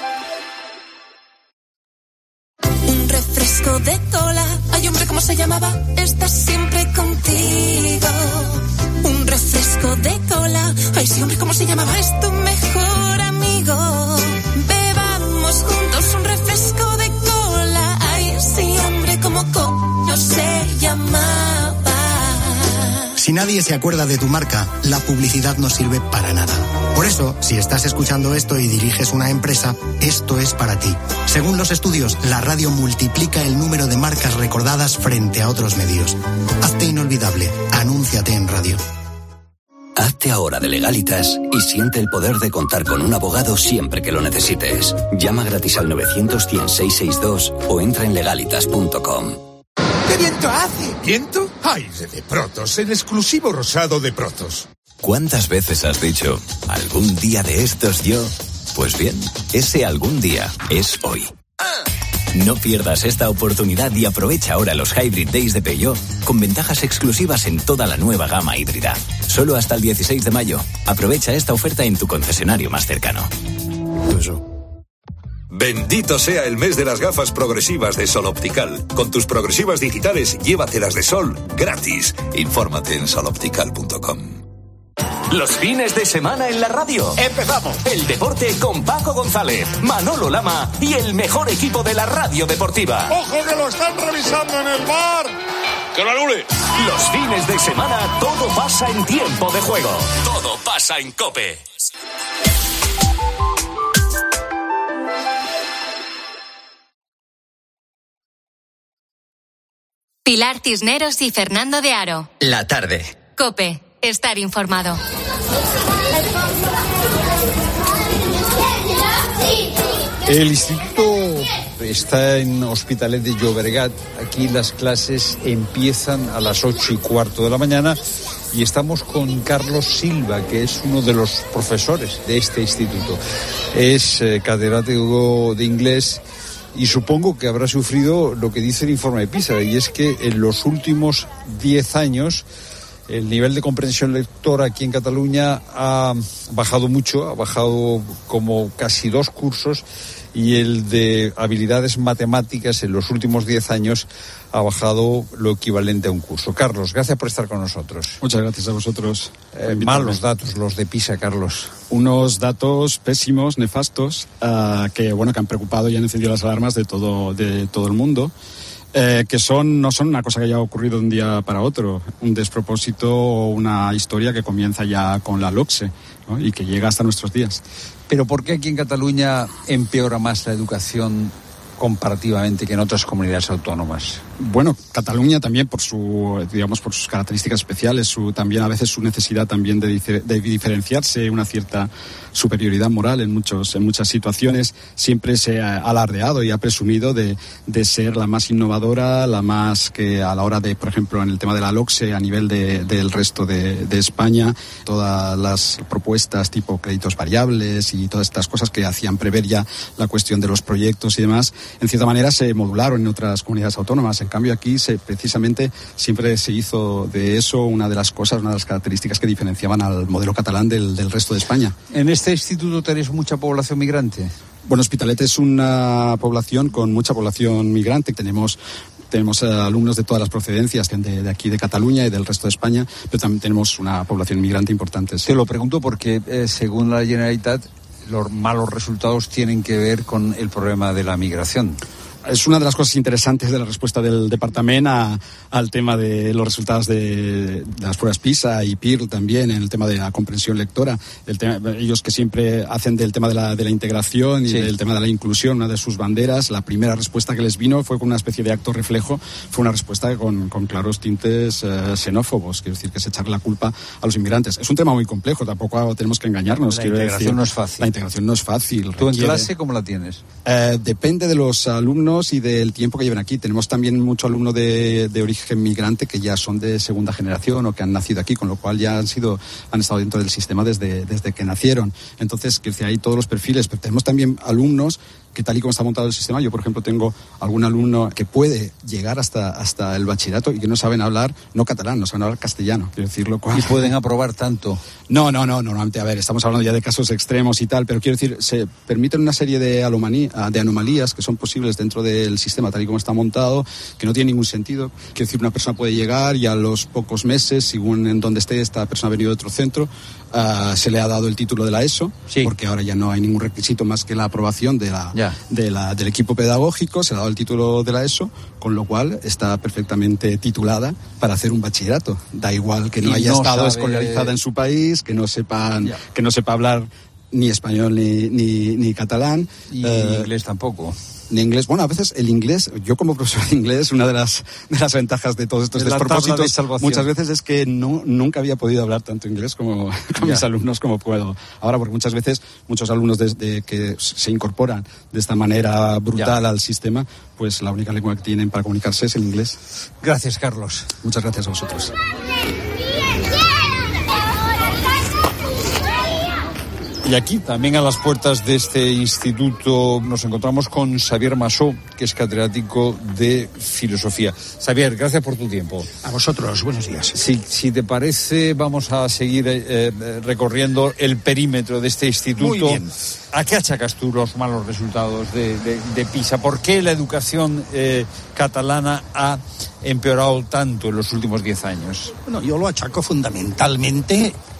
Un refresco de cola. Ay, hombre, ¿cómo se llamaba? Está siempre contigo. Un refresco de cola. Ay, sí, hombre, ¿cómo se llamaba? Es tu mejor amigo. Bebamos juntos un refresco de cola. Ay, sí, hombre, ¿cómo coño se llamaba? Si nadie se acuerda de tu marca, la publicidad no sirve para nada. Por eso, si estás escuchando esto y diriges una empresa, esto es para ti. Según los estudios, la radio multiplica el número de marcas recordadas frente a otros medios. Hazte inolvidable. Anúnciate en radio. Hazte ahora de Legalitas y siente el poder de contar con un abogado siempre que lo necesites. Llama gratis al 900-100-662 o entra en legalitas.com. ¿Qué viento hace? ¿Viento? Aire de Protos, el exclusivo rosado de Protos. ¿Cuántas veces has dicho, algún día de estos yo? Pues bien, ese algún día es hoy. No pierdas esta oportunidad y aprovecha ahora los Hybrid Days de Peugeot con ventajas exclusivas en toda la nueva gama híbrida. Solo hasta el 16 de mayo. Aprovecha esta oferta en tu concesionario más cercano. Bendito sea el mes de las gafas progresivas de Sol Optical. Con tus progresivas digitales, llévatelas de sol gratis. Infórmate en soloptical.com. Los fines de semana en la radio. ¡Empezamos! El deporte con Paco González, Manolo Lama y el mejor equipo de la radio deportiva. ¡Ojo que lo están revisando en el VAR! ¡Que lo anule! Los fines de semana todo pasa en Tiempo de Juego. Todo pasa en COPE. Pilar Cisneros y Fernando de Aro. La tarde. COPE. Estar informado. El instituto está en Hospitalet de Llobregat. Aquí las clases empiezan a las 8:15 de la mañana y estamos con Carlos Silva, que es uno de los profesores de este instituto. Es catedrático de inglés y supongo que habrá sufrido lo que dice el informe de PISA, y es que en los últimos 10 años el nivel de comprensión lectora aquí en Cataluña ha bajado mucho, ha bajado como casi 2 cursos, y el de habilidades matemáticas en los últimos 10 años ha bajado lo equivalente a un curso. Carlos, gracias por estar con nosotros. Muchas gracias a vosotros. Malos datos los de PISA, Carlos. Unos datos pésimos, nefastos, que han preocupado y han encendido las alarmas de todo el mundo. Que no son una cosa que haya ocurrido de un día para otro, un despropósito o una historia que comienza ya con la LOCSE, ¿no? Y que llega hasta nuestros días. Pero ¿por qué aquí en Cataluña empeora más la educación comparativamente que en otras comunidades autónomas? Bueno, Cataluña también por sus características especiales, también a veces su necesidad también de diferenciarse, una cierta superioridad moral en muchas situaciones, siempre se ha alardeado y ha presumido de ser la más innovadora, la más que a la hora de, por ejemplo, en el tema de la LOCSE a nivel del resto de España, todas las propuestas tipo créditos variables y todas estas cosas que hacían prever ya la cuestión de los proyectos y demás, en cierta manera se modularon en otras comunidades autónomas. En cambio aquí precisamente siempre se hizo de eso una de las características que diferenciaban al modelo catalán del resto de España. ¿En este instituto tenéis mucha población migrante? Bueno, Hospitalet es una población con mucha población migrante. Tenemos alumnos de todas las procedencias, de aquí de Cataluña y del resto de España, pero también tenemos una población migrante importante. Sí. Te lo pregunto porque según la Generalitat los malos resultados tienen que ver con el problema de la migración. Es una de las cosas interesantes de la respuesta del departamento al tema de los resultados de las pruebas PISA y PIRL también, en el tema de la comprensión lectora. Ellos que siempre hacen del tema de la integración y del tema de la inclusión una de sus banderas, la primera respuesta que les vino fue con una especie de acto reflejo, fue una respuesta con claros tintes xenófobos, quiero decir, que es echarle la culpa a los inmigrantes. Es un tema muy complejo, tampoco tenemos que engañarnos. La integración no es fácil. La integración no es fácil. ¿Tú en clase cómo la tienes? Depende de los alumnos y del tiempo que llevan aquí. Tenemos también mucho alumno de origen migrante que ya son de segunda generación o que han nacido aquí, con lo cual ya han estado dentro del sistema desde que nacieron. Entonces, que hay todos los perfiles, pero tenemos también alumnos que tal y como está montado el sistema, yo por ejemplo tengo algún alumno que puede llegar hasta el bachillerato y que no saben hablar, no catalán, no saben hablar castellano, quiero decir, lo cual... ¿Y pueden aprobar tanto? No, normalmente, a ver, estamos hablando ya de casos extremos y tal, pero quiero decir, se permiten una serie de anomalías que son posibles dentro del sistema tal y como está montado, que no tiene ningún sentido. Quiero decir, una persona puede llegar y a los pocos meses, según en donde esté, esta persona ha venido de otro centro, se le ha dado el título de la ESO, porque ahora ya no hay ningún requisito más que la aprobación del equipo pedagógico, se le ha dado el título de la ESO, con lo cual está perfectamente titulada para hacer un bachillerato. Da igual que no haya estado escolarizada en su país, que no sepa hablar ni español ni catalán. Y inglés tampoco. Ni inglés. Bueno, a veces el inglés, yo como profesor de inglés, una de las ventajas de todos estos despropósitos muchas veces es que nunca había podido hablar tanto inglés con mis alumnos como puedo ahora, porque muchas veces muchos alumnos que se incorporan de esta manera brutal al sistema, pues la única lengua que tienen para comunicarse es el inglés. Gracias, Carlos. Muchas gracias a vosotros. Y aquí, también a las puertas de este instituto, nos encontramos con Xavier Massó, que es catedrático de Filosofía. Xavier, gracias por tu tiempo. A vosotros, buenos días. Si te parece, vamos a seguir recorriendo el perímetro de este instituto. Muy bien. ¿A qué achacas tú los malos resultados de PISA? ¿Por qué la educación catalana ha empeorado tanto en los últimos 10 años? Bueno, yo lo achaco fundamentalmente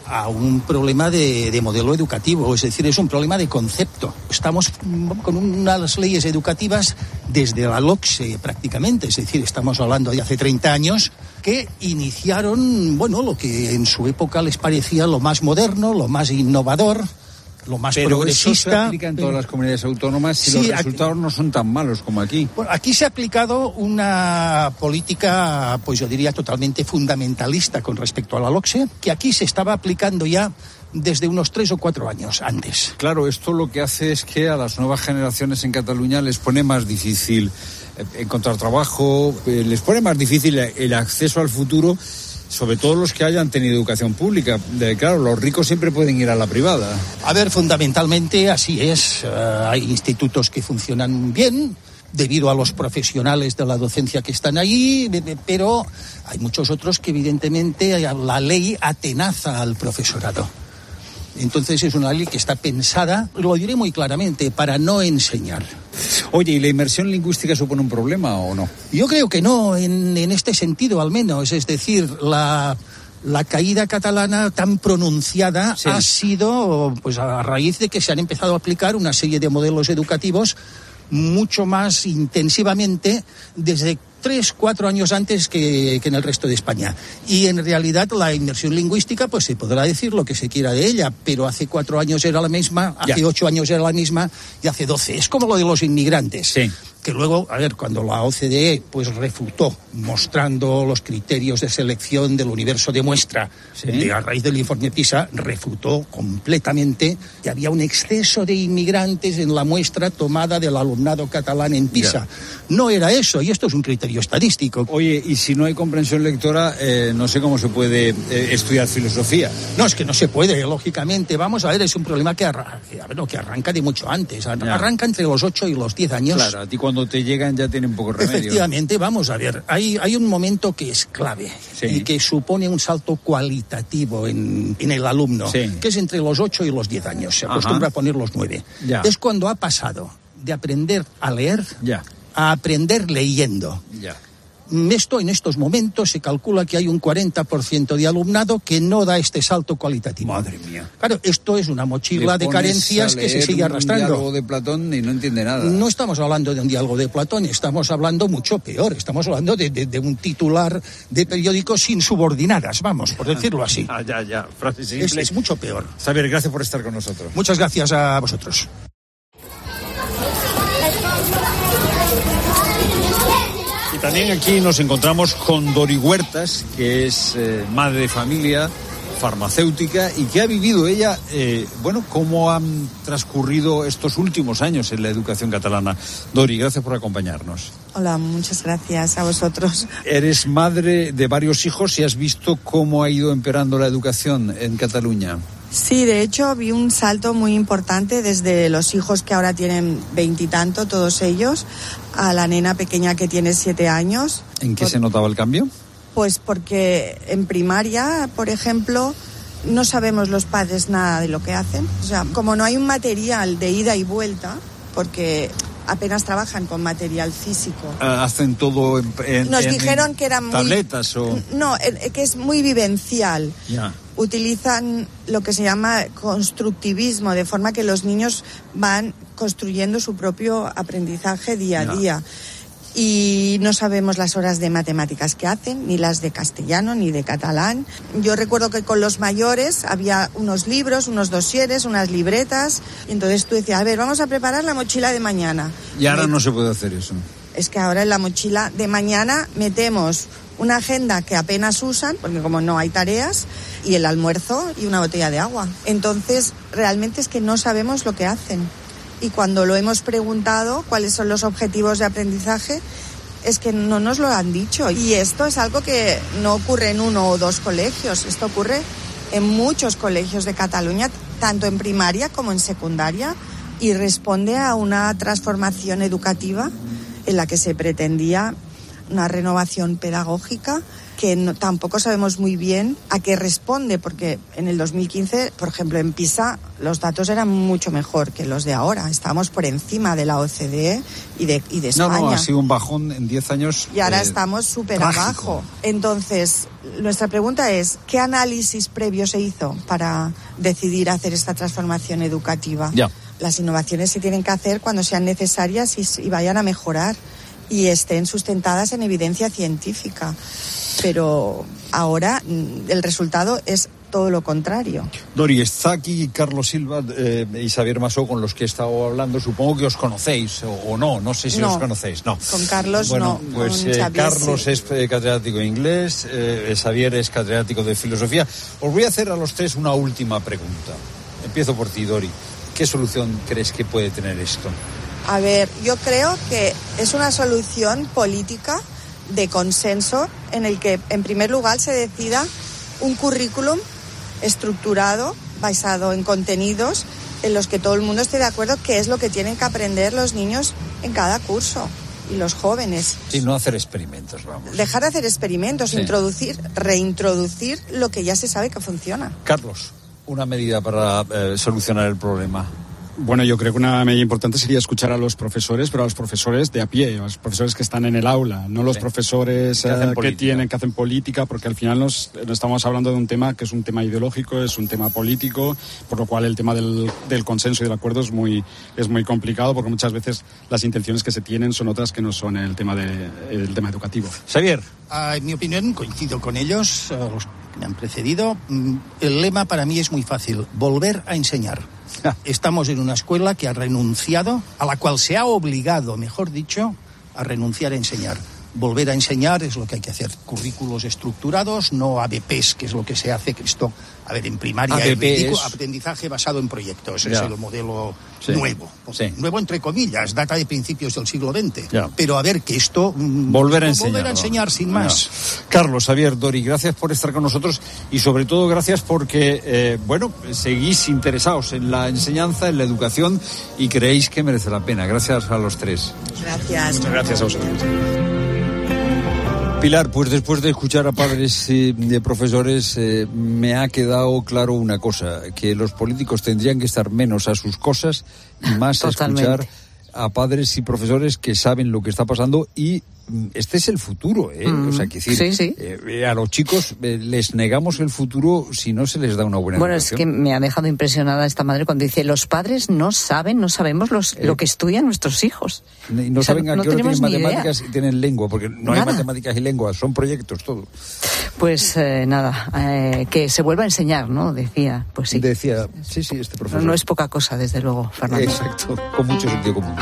a un problema de modelo educativo, es decir, es un problema de concepto. Estamos con unas leyes educativas desde la LOCSE prácticamente, es decir, estamos hablando de hace 30 años, que iniciaron, lo que en su época les parecía lo más moderno, lo más innovador, lo más progresista. Eso se aplica en todas las comunidades autónomas y sí, los resultados no son tan malos como aquí. Bueno, aquí se ha aplicado una política, pues yo diría, totalmente fundamentalista con respecto a la LOCSE, que aquí se estaba aplicando ya desde unos 3 o 4 años antes. Claro, esto lo que hace es que a las nuevas generaciones en Cataluña les pone más difícil encontrar trabajo, les pone más difícil el acceso al futuro, sobre todo los que hayan tenido educación pública. Claro, los ricos siempre pueden ir a la privada. A ver, fundamentalmente así es. Hay institutos que funcionan bien debido a los profesionales de la docencia que están ahí, pero hay muchos otros que evidentemente la ley atenaza al profesorado. Entonces es una ley que está pensada, lo diré muy claramente, para no enseñar. Oye, ¿y la inmersión lingüística supone un problema o no? Yo creo que no, en este sentido al menos. Es decir, la caída catalana tan pronunciada ha sido pues a raíz de que se han empezado a aplicar una serie de modelos educativos mucho más intensivamente desde 3-4 años antes que en el resto de España. Y en realidad la inmersión lingüística, pues se podrá decir lo que se quiera de ella, pero hace 4 años era la misma, hace 8 años era la misma y hace 12. Es como lo de los inmigrantes. Sí. Que luego, cuando la OCDE pues refutó, mostrando los criterios de selección del universo de muestra, a raíz del informe PISA, refutó completamente que había un exceso de inmigrantes en la muestra tomada del alumnado catalán en PISA. No era eso, y esto es un criterio estadístico. Oye, y si no hay comprensión lectora, no sé cómo se puede estudiar filosofía. No, es que no se puede, lógicamente. Vamos a ver, es un problema que arranca de mucho antes. Arranca entre los 8 y los 10 años. Claro, a ti cuando te llegan ya tienen poco remedio. Efectivamente, vamos a ver, hay un momento que es clave y que supone un salto cualitativo en el alumno, que es entre los 8 y los 10 años, se acostumbra a poner los 9. Ya. Es cuando ha pasado de aprender a leer a aprender leyendo. Ya. Esto en estos momentos se calcula que hay un 40% de alumnado que no da este salto cualitativo. Madre mía. Claro, esto es una mochila de carencias que se sigue arrastrando. Un diálogo de Platón y no entiende nada. No estamos hablando de un diálogo de Platón, estamos hablando mucho peor. Estamos hablando de un titular de periódico sin subordinadas, vamos, por decirlo así. Ya. Frase simple. Es mucho peor. Xavier, gracias por estar con nosotros. Muchas gracias a vosotros. Y también aquí nos encontramos con Dori Huertas, que es madre de familia, farmacéutica, y que ha vivido ella, cómo han transcurrido estos últimos años en la educación catalana. Dori, gracias por acompañarnos. Hola, muchas gracias a vosotros. Eres madre de varios hijos y has visto cómo ha ido empeorando la educación en Cataluña. Sí, de hecho vi un salto muy importante desde los hijos que ahora tienen 20 y tanto, todos ellos, a la nena pequeña que tiene 7 años. ¿En qué se notaba el cambio? Pues porque en primaria, por ejemplo, no sabemos los padres nada de lo que hacen. O sea, como no hay un material de ida y vuelta, porque apenas trabajan con material físico. ¿Hacen todo Nos dijeron que era muy... tabletas o...? No, que es muy vivencial. Ya. Utilizan lo que se llama constructivismo, de forma que los niños van construyendo su propio aprendizaje día a día. Y no sabemos las horas de matemáticas que hacen, ni las de castellano, ni de catalán. Yo recuerdo que con los mayores había unos libros, unos dosieres, unas libretas, y entonces tú decías, a ver, vamos a preparar la mochila de mañana. Y ahora no se puede hacer eso. Es que ahora en la mochila de mañana metemos una agenda que apenas usan, porque como no hay tareas, y el almuerzo y una botella de agua. Entonces, realmente es que no sabemos lo que hacen. Y cuando lo hemos preguntado cuáles son los objetivos de aprendizaje, es que no nos lo han dicho. Y esto es algo que no ocurre en 1 o 2 colegios, esto ocurre en muchos colegios de Cataluña, tanto en primaria como en secundaria, y responde a una transformación educativa en la que se pretendía una renovación pedagógica que tampoco sabemos muy bien a qué responde, porque en el 2015, por ejemplo, en PISA los datos eran mucho mejor que los de ahora. Estábamos por encima de la OCDE y de España. No, ha sido un bajón en 10 años. Y ahora estamos súper abajo. Entonces, nuestra pregunta es, ¿qué análisis previo se hizo para decidir hacer esta transformación educativa? Ya. Las innovaciones se tienen que hacer cuando sean necesarias y vayan a mejorar y estén sustentadas en evidencia científica. Pero ahora el resultado es todo lo contrario. Dori, está aquí Carlos Silva y Xavier Masó, con los que he estado hablando. Supongo que os conocéis o no sé si os conocéis. No. Con Carlos bueno, no. Pues Carlos sí. Es catedrático de inglés, Xavier es catedrático de filosofía. Os voy a hacer a los tres una última pregunta. Empiezo por ti, Dori. ¿Qué solución crees que puede tener esto? A ver, yo creo que es una solución política de consenso en el que, en primer lugar, se decida un currículum estructurado, basado en contenidos en los que todo el mundo esté de acuerdo qué es lo que tienen que aprender los niños en cada curso y los jóvenes. Sí, no hacer experimentos, vamos. Dejar de hacer experimentos, sí. Reintroducir lo que ya se sabe que funciona. Carlos, una medida para solucionar el problema. Bueno, yo creo que una medida importante sería escuchar a los profesores, pero a los profesores de a pie, a los profesores que están en el aula, no los profesores que hacen política, porque al final no estamos hablando de un tema que es un tema ideológico, es un tema político, por lo cual el tema del consenso y del acuerdo es muy complicado, porque muchas veces las intenciones que se tienen son otras que no son el tema educativo. Xavier. En mi opinión, coincido con ellos, los que me han precedido. El lema para mí es muy fácil: volver a enseñar. Estamos en una escuela que ha renunciado, a la cual se ha obligado, mejor dicho, a renunciar a enseñar. Volver a enseñar es lo que hay que hacer. Currículos estructurados, no ABPs, que es lo que se hace, que esto, a ver, en primaria aprendizaje basado en proyectos, es el modelo nuevo. Nuevo entre comillas, data de principios del siglo XX. Pero a ver, que esto... Volver a enseñar sin más. Carlos, Xavier, Dori, gracias por estar con nosotros y sobre todo gracias porque, seguís interesados en la enseñanza, en la educación y creéis que merece la pena. Gracias a los tres. Gracias. Muchas gracias a vosotros. Pilar, pues después de escuchar a padres y de profesores, me ha quedado claro una cosa, que los políticos tendrían que estar menos a sus cosas y más a escuchar a padres y profesores que saben lo que está pasando y este es el futuro, o sea, que decir, a los chicos les negamos el futuro si no se les da una buena educación. Es que me ha dejado impresionada esta madre cuando dice, los padres no sabemos lo que estudian nuestros hijos. No saben a qué hora tienen matemáticas y tienen lengua, porque no hay matemáticas y lenguas, son proyectos, todo. Pues que se vuelva a enseñar, ¿no? Decía, pues sí. Decía, sí, este profesor. No es poca cosa, desde luego, Fernando. Exacto, con mucho sentido común.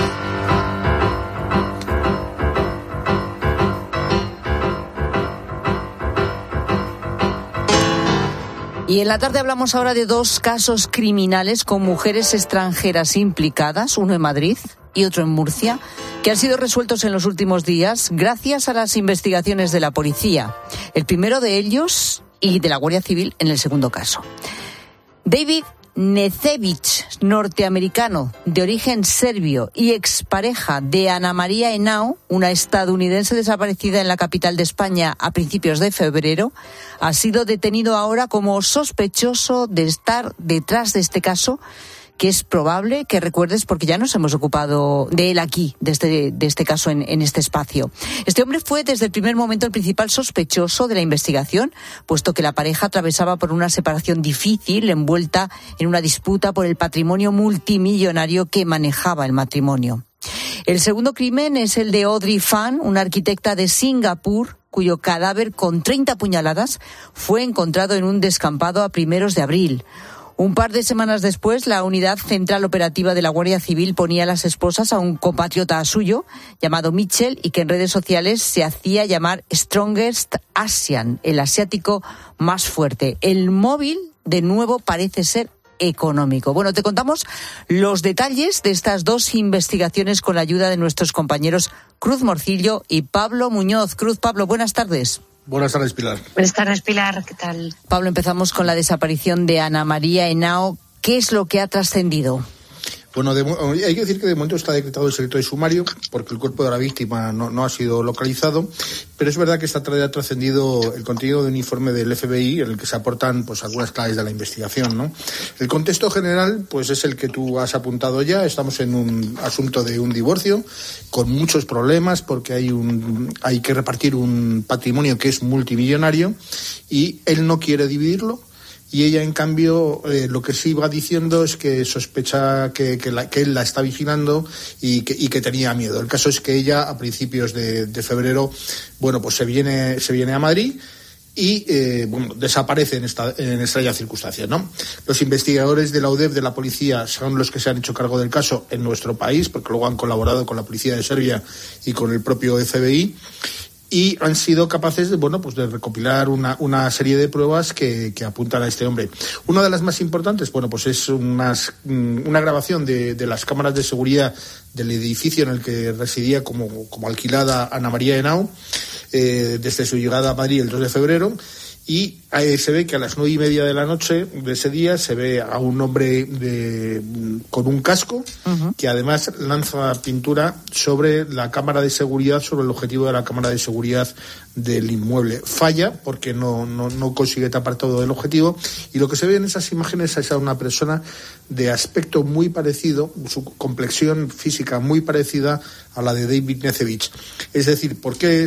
Y en la tarde hablamos ahora de dos casos criminales con mujeres extranjeras implicadas, uno en Madrid y otro en Murcia, que han sido resueltos en los últimos días gracias a las investigaciones de la policía. El primero de ellos y de la Guardia Civil en el segundo caso. David Necevich, norteamericano de origen serbio y expareja de Ana María Henao, una estadounidense desaparecida en la capital de España a principios de febrero, ha sido detenido ahora como sospechoso de estar detrás de este caso, que es probable que recuerdes porque ya nos hemos ocupado de él aquí, de este caso en este espacio. Este hombre fue desde el primer momento el principal sospechoso de la investigación, puesto que la pareja atravesaba por una separación difícil, envuelta en una disputa por el patrimonio multimillonario que manejaba el matrimonio. El segundo crimen es el de Audrey Fan, una arquitecta de Singapur, cuyo cadáver con 30 puñaladas fue encontrado en un descampado a primeros de abril. Un par de semanas después, la Unidad Central Operativa de la Guardia Civil ponía a las esposas a un compatriota suyo, llamado Mitchell, y que en redes sociales se hacía llamar Strongest Asian, el asiático más fuerte. El móvil, de nuevo, parece ser económico. Bueno, te contamos los detalles de estas dos investigaciones con la ayuda de nuestros compañeros Cruz Morcillo y Pablo Muñoz. Pablo, buenas tardes. Buenas tardes, Pilar. Buenas tardes, Pilar. ¿Qué tal? Pablo, empezamos con la desaparición de Ana María Henao. ¿Qué es lo que ha trascendido? Bueno, hay que decir que de momento está decretado el secreto de sumario porque el cuerpo de la víctima no ha sido localizado, pero es verdad que esta tarde ha trascendido el contenido de un informe del FBI en el que se aportan pues algunas claves de la investigación, ¿no? El contexto general pues es el que tú has apuntado ya. Estamos en un asunto de un divorcio con muchos problemas porque hay que repartir un patrimonio que es multimillonario y él no quiere dividirlo. Y ella, en cambio, lo que sí va diciendo es que sospecha que él la está vigilando y que tenía miedo. El caso es que ella, a principios de febrero, bueno, pues se viene a Madrid y desaparece en extrañas circunstancias, ¿no? Los investigadores de la UDEF, de la policía, son los que se han hecho cargo del caso en nuestro país, porque luego han colaborado con la policía de Serbia y con el propio FBI. Y han sido capaces de recopilar una serie de pruebas que apuntan a este hombre. Una de las más importantes, es una grabación de las cámaras de seguridad del edificio en el que residía como alquilada Ana María Henao, desde su llegada a Madrid el 2 de febrero. Y se ve que a las 9:30 de la noche de ese día se ve a un hombre con un casco, que además lanza pintura sobre la cámara de seguridad, sobre el objetivo de la cámara de seguridad del inmueble. Falla porque no consigue tapar todo el objetivo, y lo que se ve en esas imágenes es a una persona de aspecto muy parecido, su complexión física muy parecida a la de David Necevich. Es decir, porque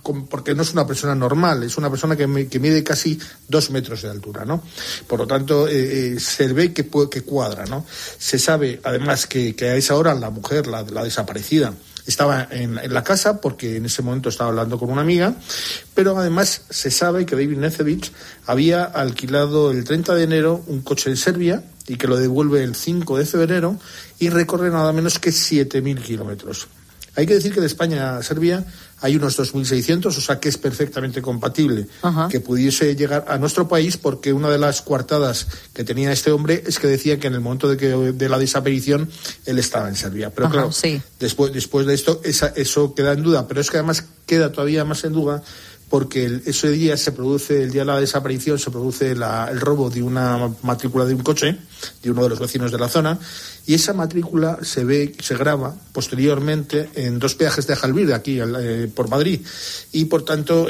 no es una persona normal, es una persona que mide casi 2 metros de altura, ¿no? Por lo tanto, se ve que cuadra, ¿no? Se sabe, además, que a esa hora la mujer, la desaparecida, estaba en la casa porque en ese momento estaba hablando con una amiga, pero además se sabe que David Necevich había alquilado el 30 de enero un coche en Serbia y que lo devuelve el 5 de febrero y recorre nada menos que 7.000 kilómetros. Hay que decir que de España a Serbia hay unos 2.600, o sea que es perfectamente compatible que pudiese llegar a nuestro país, porque una de las coartadas que tenía este hombre es que decía que en el momento de la desaparición él estaba en Serbia. Pero claro, sí. después de esto eso queda en duda, pero es que además queda todavía más en duda porque ese día el día de la desaparición se produce el robo de una matrícula de un coche de uno de los vecinos de la zona, y esa matrícula se graba posteriormente en 2 peajes de Jalbir, de aquí por Madrid, y por tanto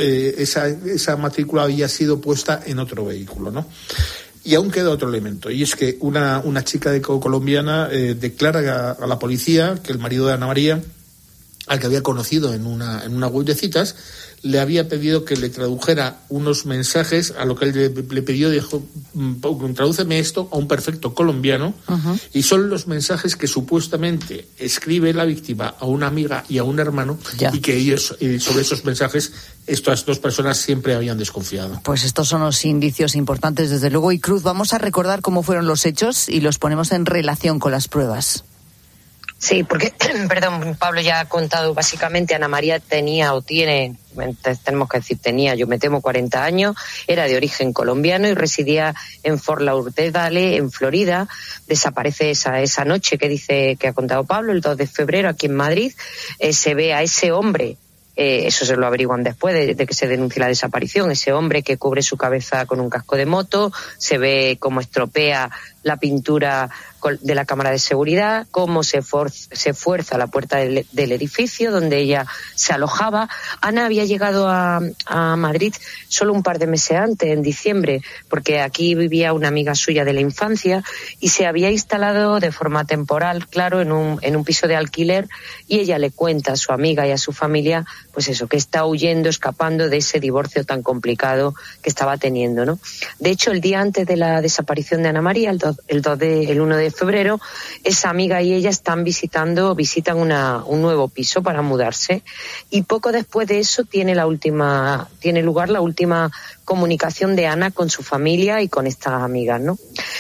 esa matrícula había sido puesta en otro vehículo, ¿no? Y aún queda otro elemento, y es que una chica colombiana declara a la policía que el marido de Ana María, al que había conocido en una web de citas, le había pedido que le tradujera unos mensajes, a lo que él le pidió, dijo, tradúceme esto a un perfecto colombiano, y son los mensajes que supuestamente escribe la víctima a una amiga y a un hermano, y que ellos, sobre esos mensajes, estas 2 personas siempre habían desconfiado. Pues estos son los indicios importantes, desde luego. Y Cruz, vamos a recordar cómo fueron los hechos y los ponemos en relación con las pruebas. Sí, porque, perdón, Pablo ya ha contado básicamente, Ana María tenía o tiene, tenemos que decir tenía, yo me temo 40 años, era de origen colombiano y residía en Fort Lauderdale, en Florida. Desaparece esa noche que ha contado Pablo, el 2 de febrero, aquí en Madrid. Se ve a ese hombre, eso se lo averiguan después de que se denuncie la desaparición, ese hombre que cubre su cabeza con un casco de moto, se ve cómo estropea la pintura de la cámara de seguridad, cómo se fuerza la puerta del edificio donde ella se alojaba. Ana había llegado a Madrid solo un par de meses antes, en diciembre, porque aquí vivía una amiga suya de la infancia y se había instalado de forma temporal, claro, en un piso de alquiler, y ella le cuenta a su amiga y a su familia, pues eso, que está huyendo, escapando de ese divorcio tan complicado que estaba teniendo, ¿no? De hecho, el día antes de la desaparición de Ana María, el 1 de febrero, esa amiga y ella visitan un nuevo piso para mudarse, y poco después de eso tiene lugar la última comunicación de Ana con su familia y con estas amigas, ¿no?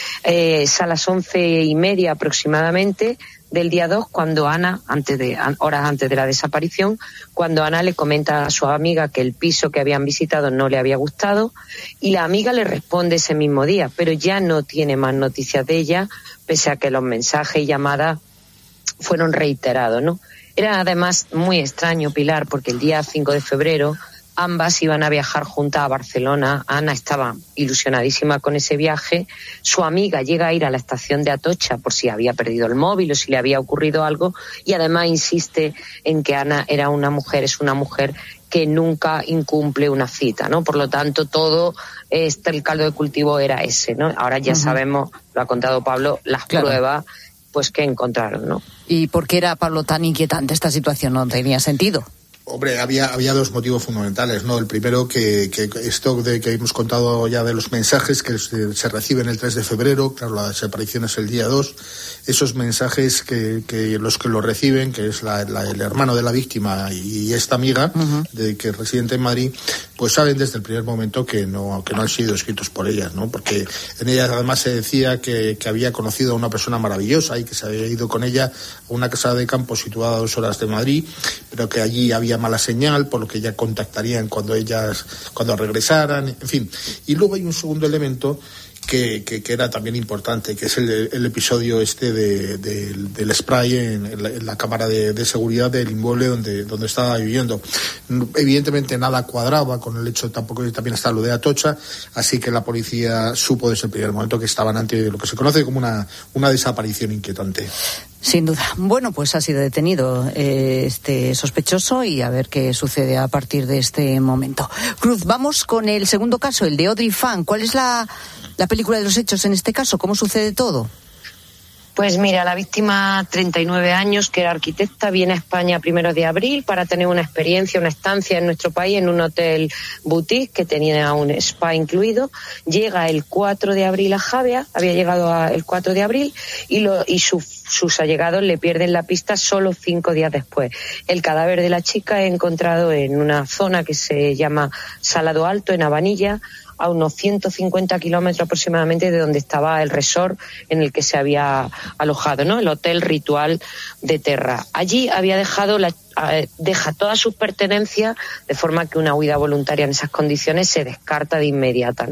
Es a las 11:30 aproximadamente del día 2, cuando Ana, horas antes de la desaparición, cuando Ana le comenta a su amiga que el piso que habían visitado no le había gustado, y la amiga le responde ese mismo día, pero ya no tiene más noticias de ella, pese a que los mensajes y llamadas fueron reiterados, ¿no? Era además muy extraño, Pilar, porque el día 5 de febrero Ambas iban a viajar juntas a Barcelona. Ana estaba ilusionadísima con ese viaje. Su amiga llega a ir a la estación de Atocha por si había perdido el móvil o si le había ocurrido algo, y además insiste en que Ana es una mujer que nunca incumple una cita, ¿no? Por lo tanto, todo el caldo de cultivo era ese, ¿no? Ahora ya sabemos, lo ha contado Pablo, las pruebas pues que encontraron, ¿no? ¿Y por qué era, Pablo, tan inquietante esta situación? No tenía sentido. Hombre, había dos motivos fundamentales, ¿no? El primero, que esto de que hemos contado ya de los mensajes que se reciben el 3 de febrero, claro, la desaparición es el día 2, esos mensajes que los que lo reciben, que es el hermano de la víctima y esta amiga, que es residente en Madrid, pues saben desde el primer momento que no han sido escritos por ellas, ¿no? Porque en ellas además se decía que había conocido a una persona maravillosa y que se había ido con ella a una casa de campo situada a 2 horas de Madrid, pero que allí había mala señal, por lo que ya contactarían cuando regresaran, en fin. Y luego hay un segundo elemento que era también importante, que es el episodio del spray en la cámara de seguridad del inmueble donde estaba viviendo. Evidentemente nada cuadraba con el hecho, tampoco también está lo de Atocha, así que la policía supo desde el primer momento que estaban ante lo que se conoce como una desaparición inquietante. Sin duda. Bueno, pues ha sido detenido este sospechoso y a ver qué sucede a partir de este momento. Cruz, vamos con el segundo caso, el de Audrey Funk. ¿Cuál es la película de los hechos en este caso? ¿Cómo sucede todo? Pues mira, la víctima, 39 años, que era arquitecta, viene a España a 1 de abril para tener una experiencia, una estancia en nuestro país en un hotel boutique que tenía un spa incluido. Llega el 4 de abril a Javea, había llegado el 4 de abril y sus allegados le pierden la pista solo 5 días después. El cadáver de la chica es encontrado en una zona que se llama Salado Alto, en Habanilla, a unos 150 kilómetros aproximadamente de donde estaba el resort en el que se había alojado, ¿no? El Hotel Ritual de Terra. Allí había dejado deja todas sus pertenencias, de forma que una huida voluntaria en esas condiciones se descarta de inmediato.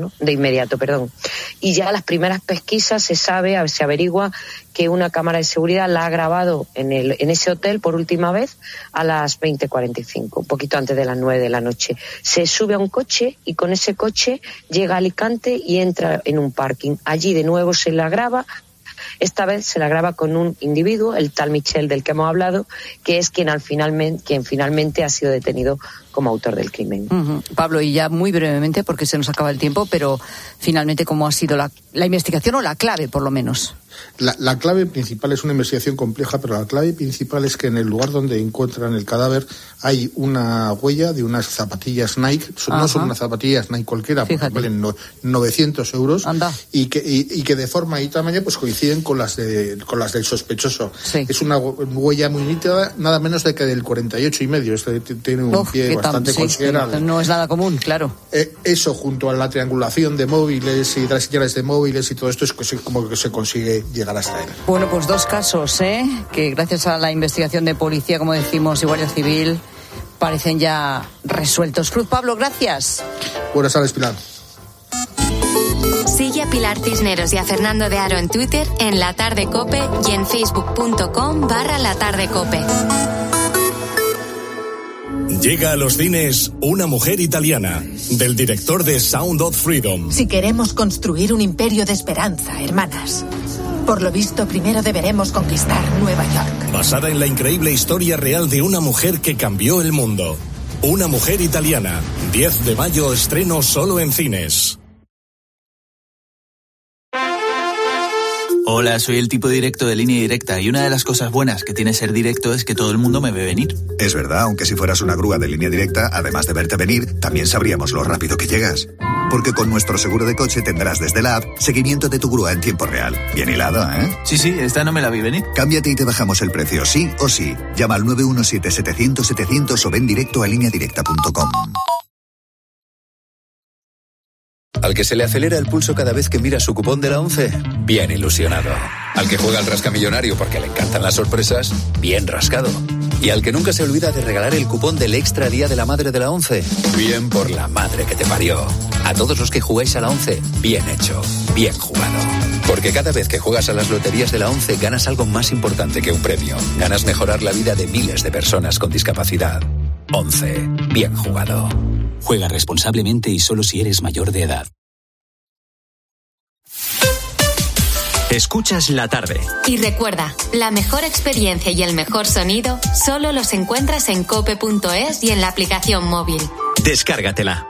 Y ya las primeras pesquisas se averigua que una cámara de seguridad la ha grabado en ese hotel por última vez a las 20:45, un poquito antes de las 9 de la noche. Se sube a un coche y con ese coche llega a Alicante y entra en un parking. Allí de nuevo se la graba. Esta vez se la graba con un individuo, el tal Michel del que hemos hablado, que es quien finalmente ha sido detenido como autor del crimen. Pablo, y ya muy brevemente, porque se nos acaba el tiempo, pero finalmente, ¿cómo ha sido la investigación o la clave, por lo menos? La clave principal es una investigación compleja, pero la clave principal es que en el lugar donde encuentran el cadáver hay una huella de unas zapatillas Nike. No son unas zapatillas Nike cualquiera, porque valen 900 euros. Anda. Y que de forma y tamaño pues coinciden con las del sospechoso. Sí. Es una huella muy nítida, nada menos de que del 48,5. Tiene un pie bastante considerable. No es nada común, claro. Eso, junto a la triangulación de móviles y las señales de móviles y todo esto, es como que se consigue llegar hasta él. Bueno, pues 2 casos, que gracias a la investigación de policía, como decimos, y Guardia Civil, parecen ya resueltos. Cruz, Pablo, gracias. Buenas tardes, Pilar. Sigue a Pilar Cisneros y a Fernando de Aro en Twitter, en La Tarde Cope y en facebook.com/latardecope. Llega a los cines Una mujer italiana, del director de Sound of Freedom. Si queremos construir un imperio de esperanza, hermanas, por lo visto primero deberemos conquistar Nueva York. Basada en la increíble historia real de una mujer que cambió el mundo. Una mujer italiana, 10 de mayo, estreno solo en cines. Hola, soy el tipo directo de Línea Directa y una de las cosas buenas que tiene ser directo es que todo el mundo me ve venir. Es verdad, aunque si fueras una grúa de Línea Directa, además de verte venir, también sabríamos lo rápido que llegas. Porque con nuestro seguro de coche tendrás desde la app seguimiento de tu grúa en tiempo real. Bien hilado, ¿eh? Sí, esta no me la vi venir. Cámbiate y te bajamos el precio, sí o sí. Llama al 917-700-700 o ven directo a lineadirecta.com. Al que se le acelera el pulso cada vez que mira su cupón de la ONCE, bien ilusionado. Al que juega al rascamillonario porque le encantan las sorpresas, bien rascado. Y al que nunca se olvida de regalar el cupón del Extra Día de la Madre de la ONCE, bien por la madre que te parió. A todos los que jugáis a la ONCE, bien hecho, bien jugado. Porque cada vez que juegas a las loterías de la ONCE ganas algo más importante que un premio. Ganas mejorar la vida de miles de personas con discapacidad. ONCE, bien jugado. Juega responsablemente y solo si eres mayor de edad. Escuchas la tarde. Y recuerda, la mejor experiencia y el mejor sonido solo los encuentras en cope.es y en la aplicación móvil. Descárgatela.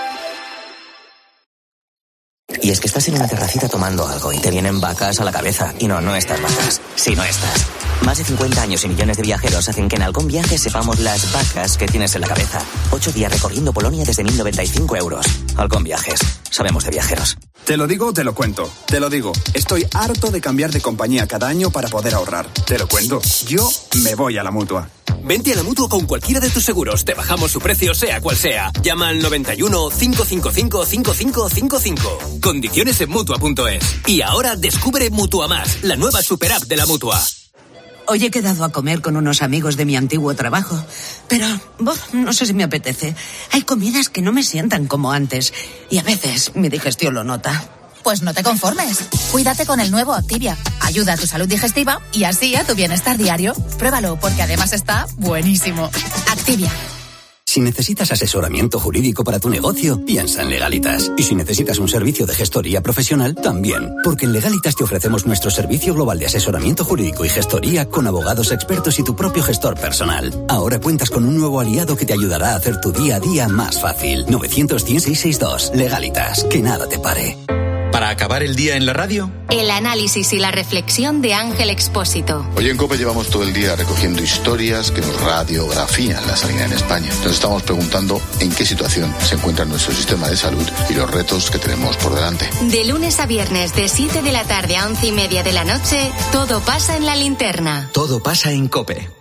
Y es que estás en una terracita tomando algo y te vienen vacas a la cabeza. Y no estas vacas. Sí, no estas. Más de 50 años y millones de viajeros hacen que en Halcón Viajes sepamos las vacas que tienes en la cabeza. 8 días recorriendo Polonia desde 1.095 euros. Halcón Viajes. Sabemos de viajeros. Te lo digo, te lo cuento. Te lo digo. Estoy harto de cambiar de compañía cada año para poder ahorrar. Te lo cuento. Yo me voy a la Mutua. Vente a la Mutua con cualquiera de tus seguros. Te bajamos su precio, sea cual sea. Llama al 91 555 5555. Condiciones en Mutua.es. Y ahora descubre Mutua Más, la nueva super app de la Mutua. Hoy he quedado a comer con unos amigos de mi antiguo trabajo, pero no sé si me apetece. Hay comidas que no me sientan como antes y a veces mi digestión lo nota. Pues no te conformes. Cuídate con el nuevo Activia. Ayuda a tu salud digestiva y así a tu bienestar diario. Pruébalo porque además está buenísimo. Activia. Si necesitas asesoramiento jurídico para tu negocio, piensa en Legalitas. Y si necesitas un servicio de gestoría profesional, también. Porque en Legalitas te ofrecemos nuestro servicio global de asesoramiento jurídico y gestoría con abogados expertos y tu propio gestor personal. Ahora cuentas con un nuevo aliado que te ayudará a hacer tu día a día más fácil. 900-100-662. Legalitas. Que nada te pare. Para acabar el día en la radio, el análisis y la reflexión de Ángel Expósito. Hoy en COPE llevamos todo el día recogiendo historias que nos radiografían la sanidad en España. Nos estamos preguntando en qué situación se encuentra nuestro sistema de salud y los retos que tenemos por delante. De lunes a viernes, de 7 de la tarde a 11:30 de la noche, todo pasa en La Linterna. todo pasa en COPE.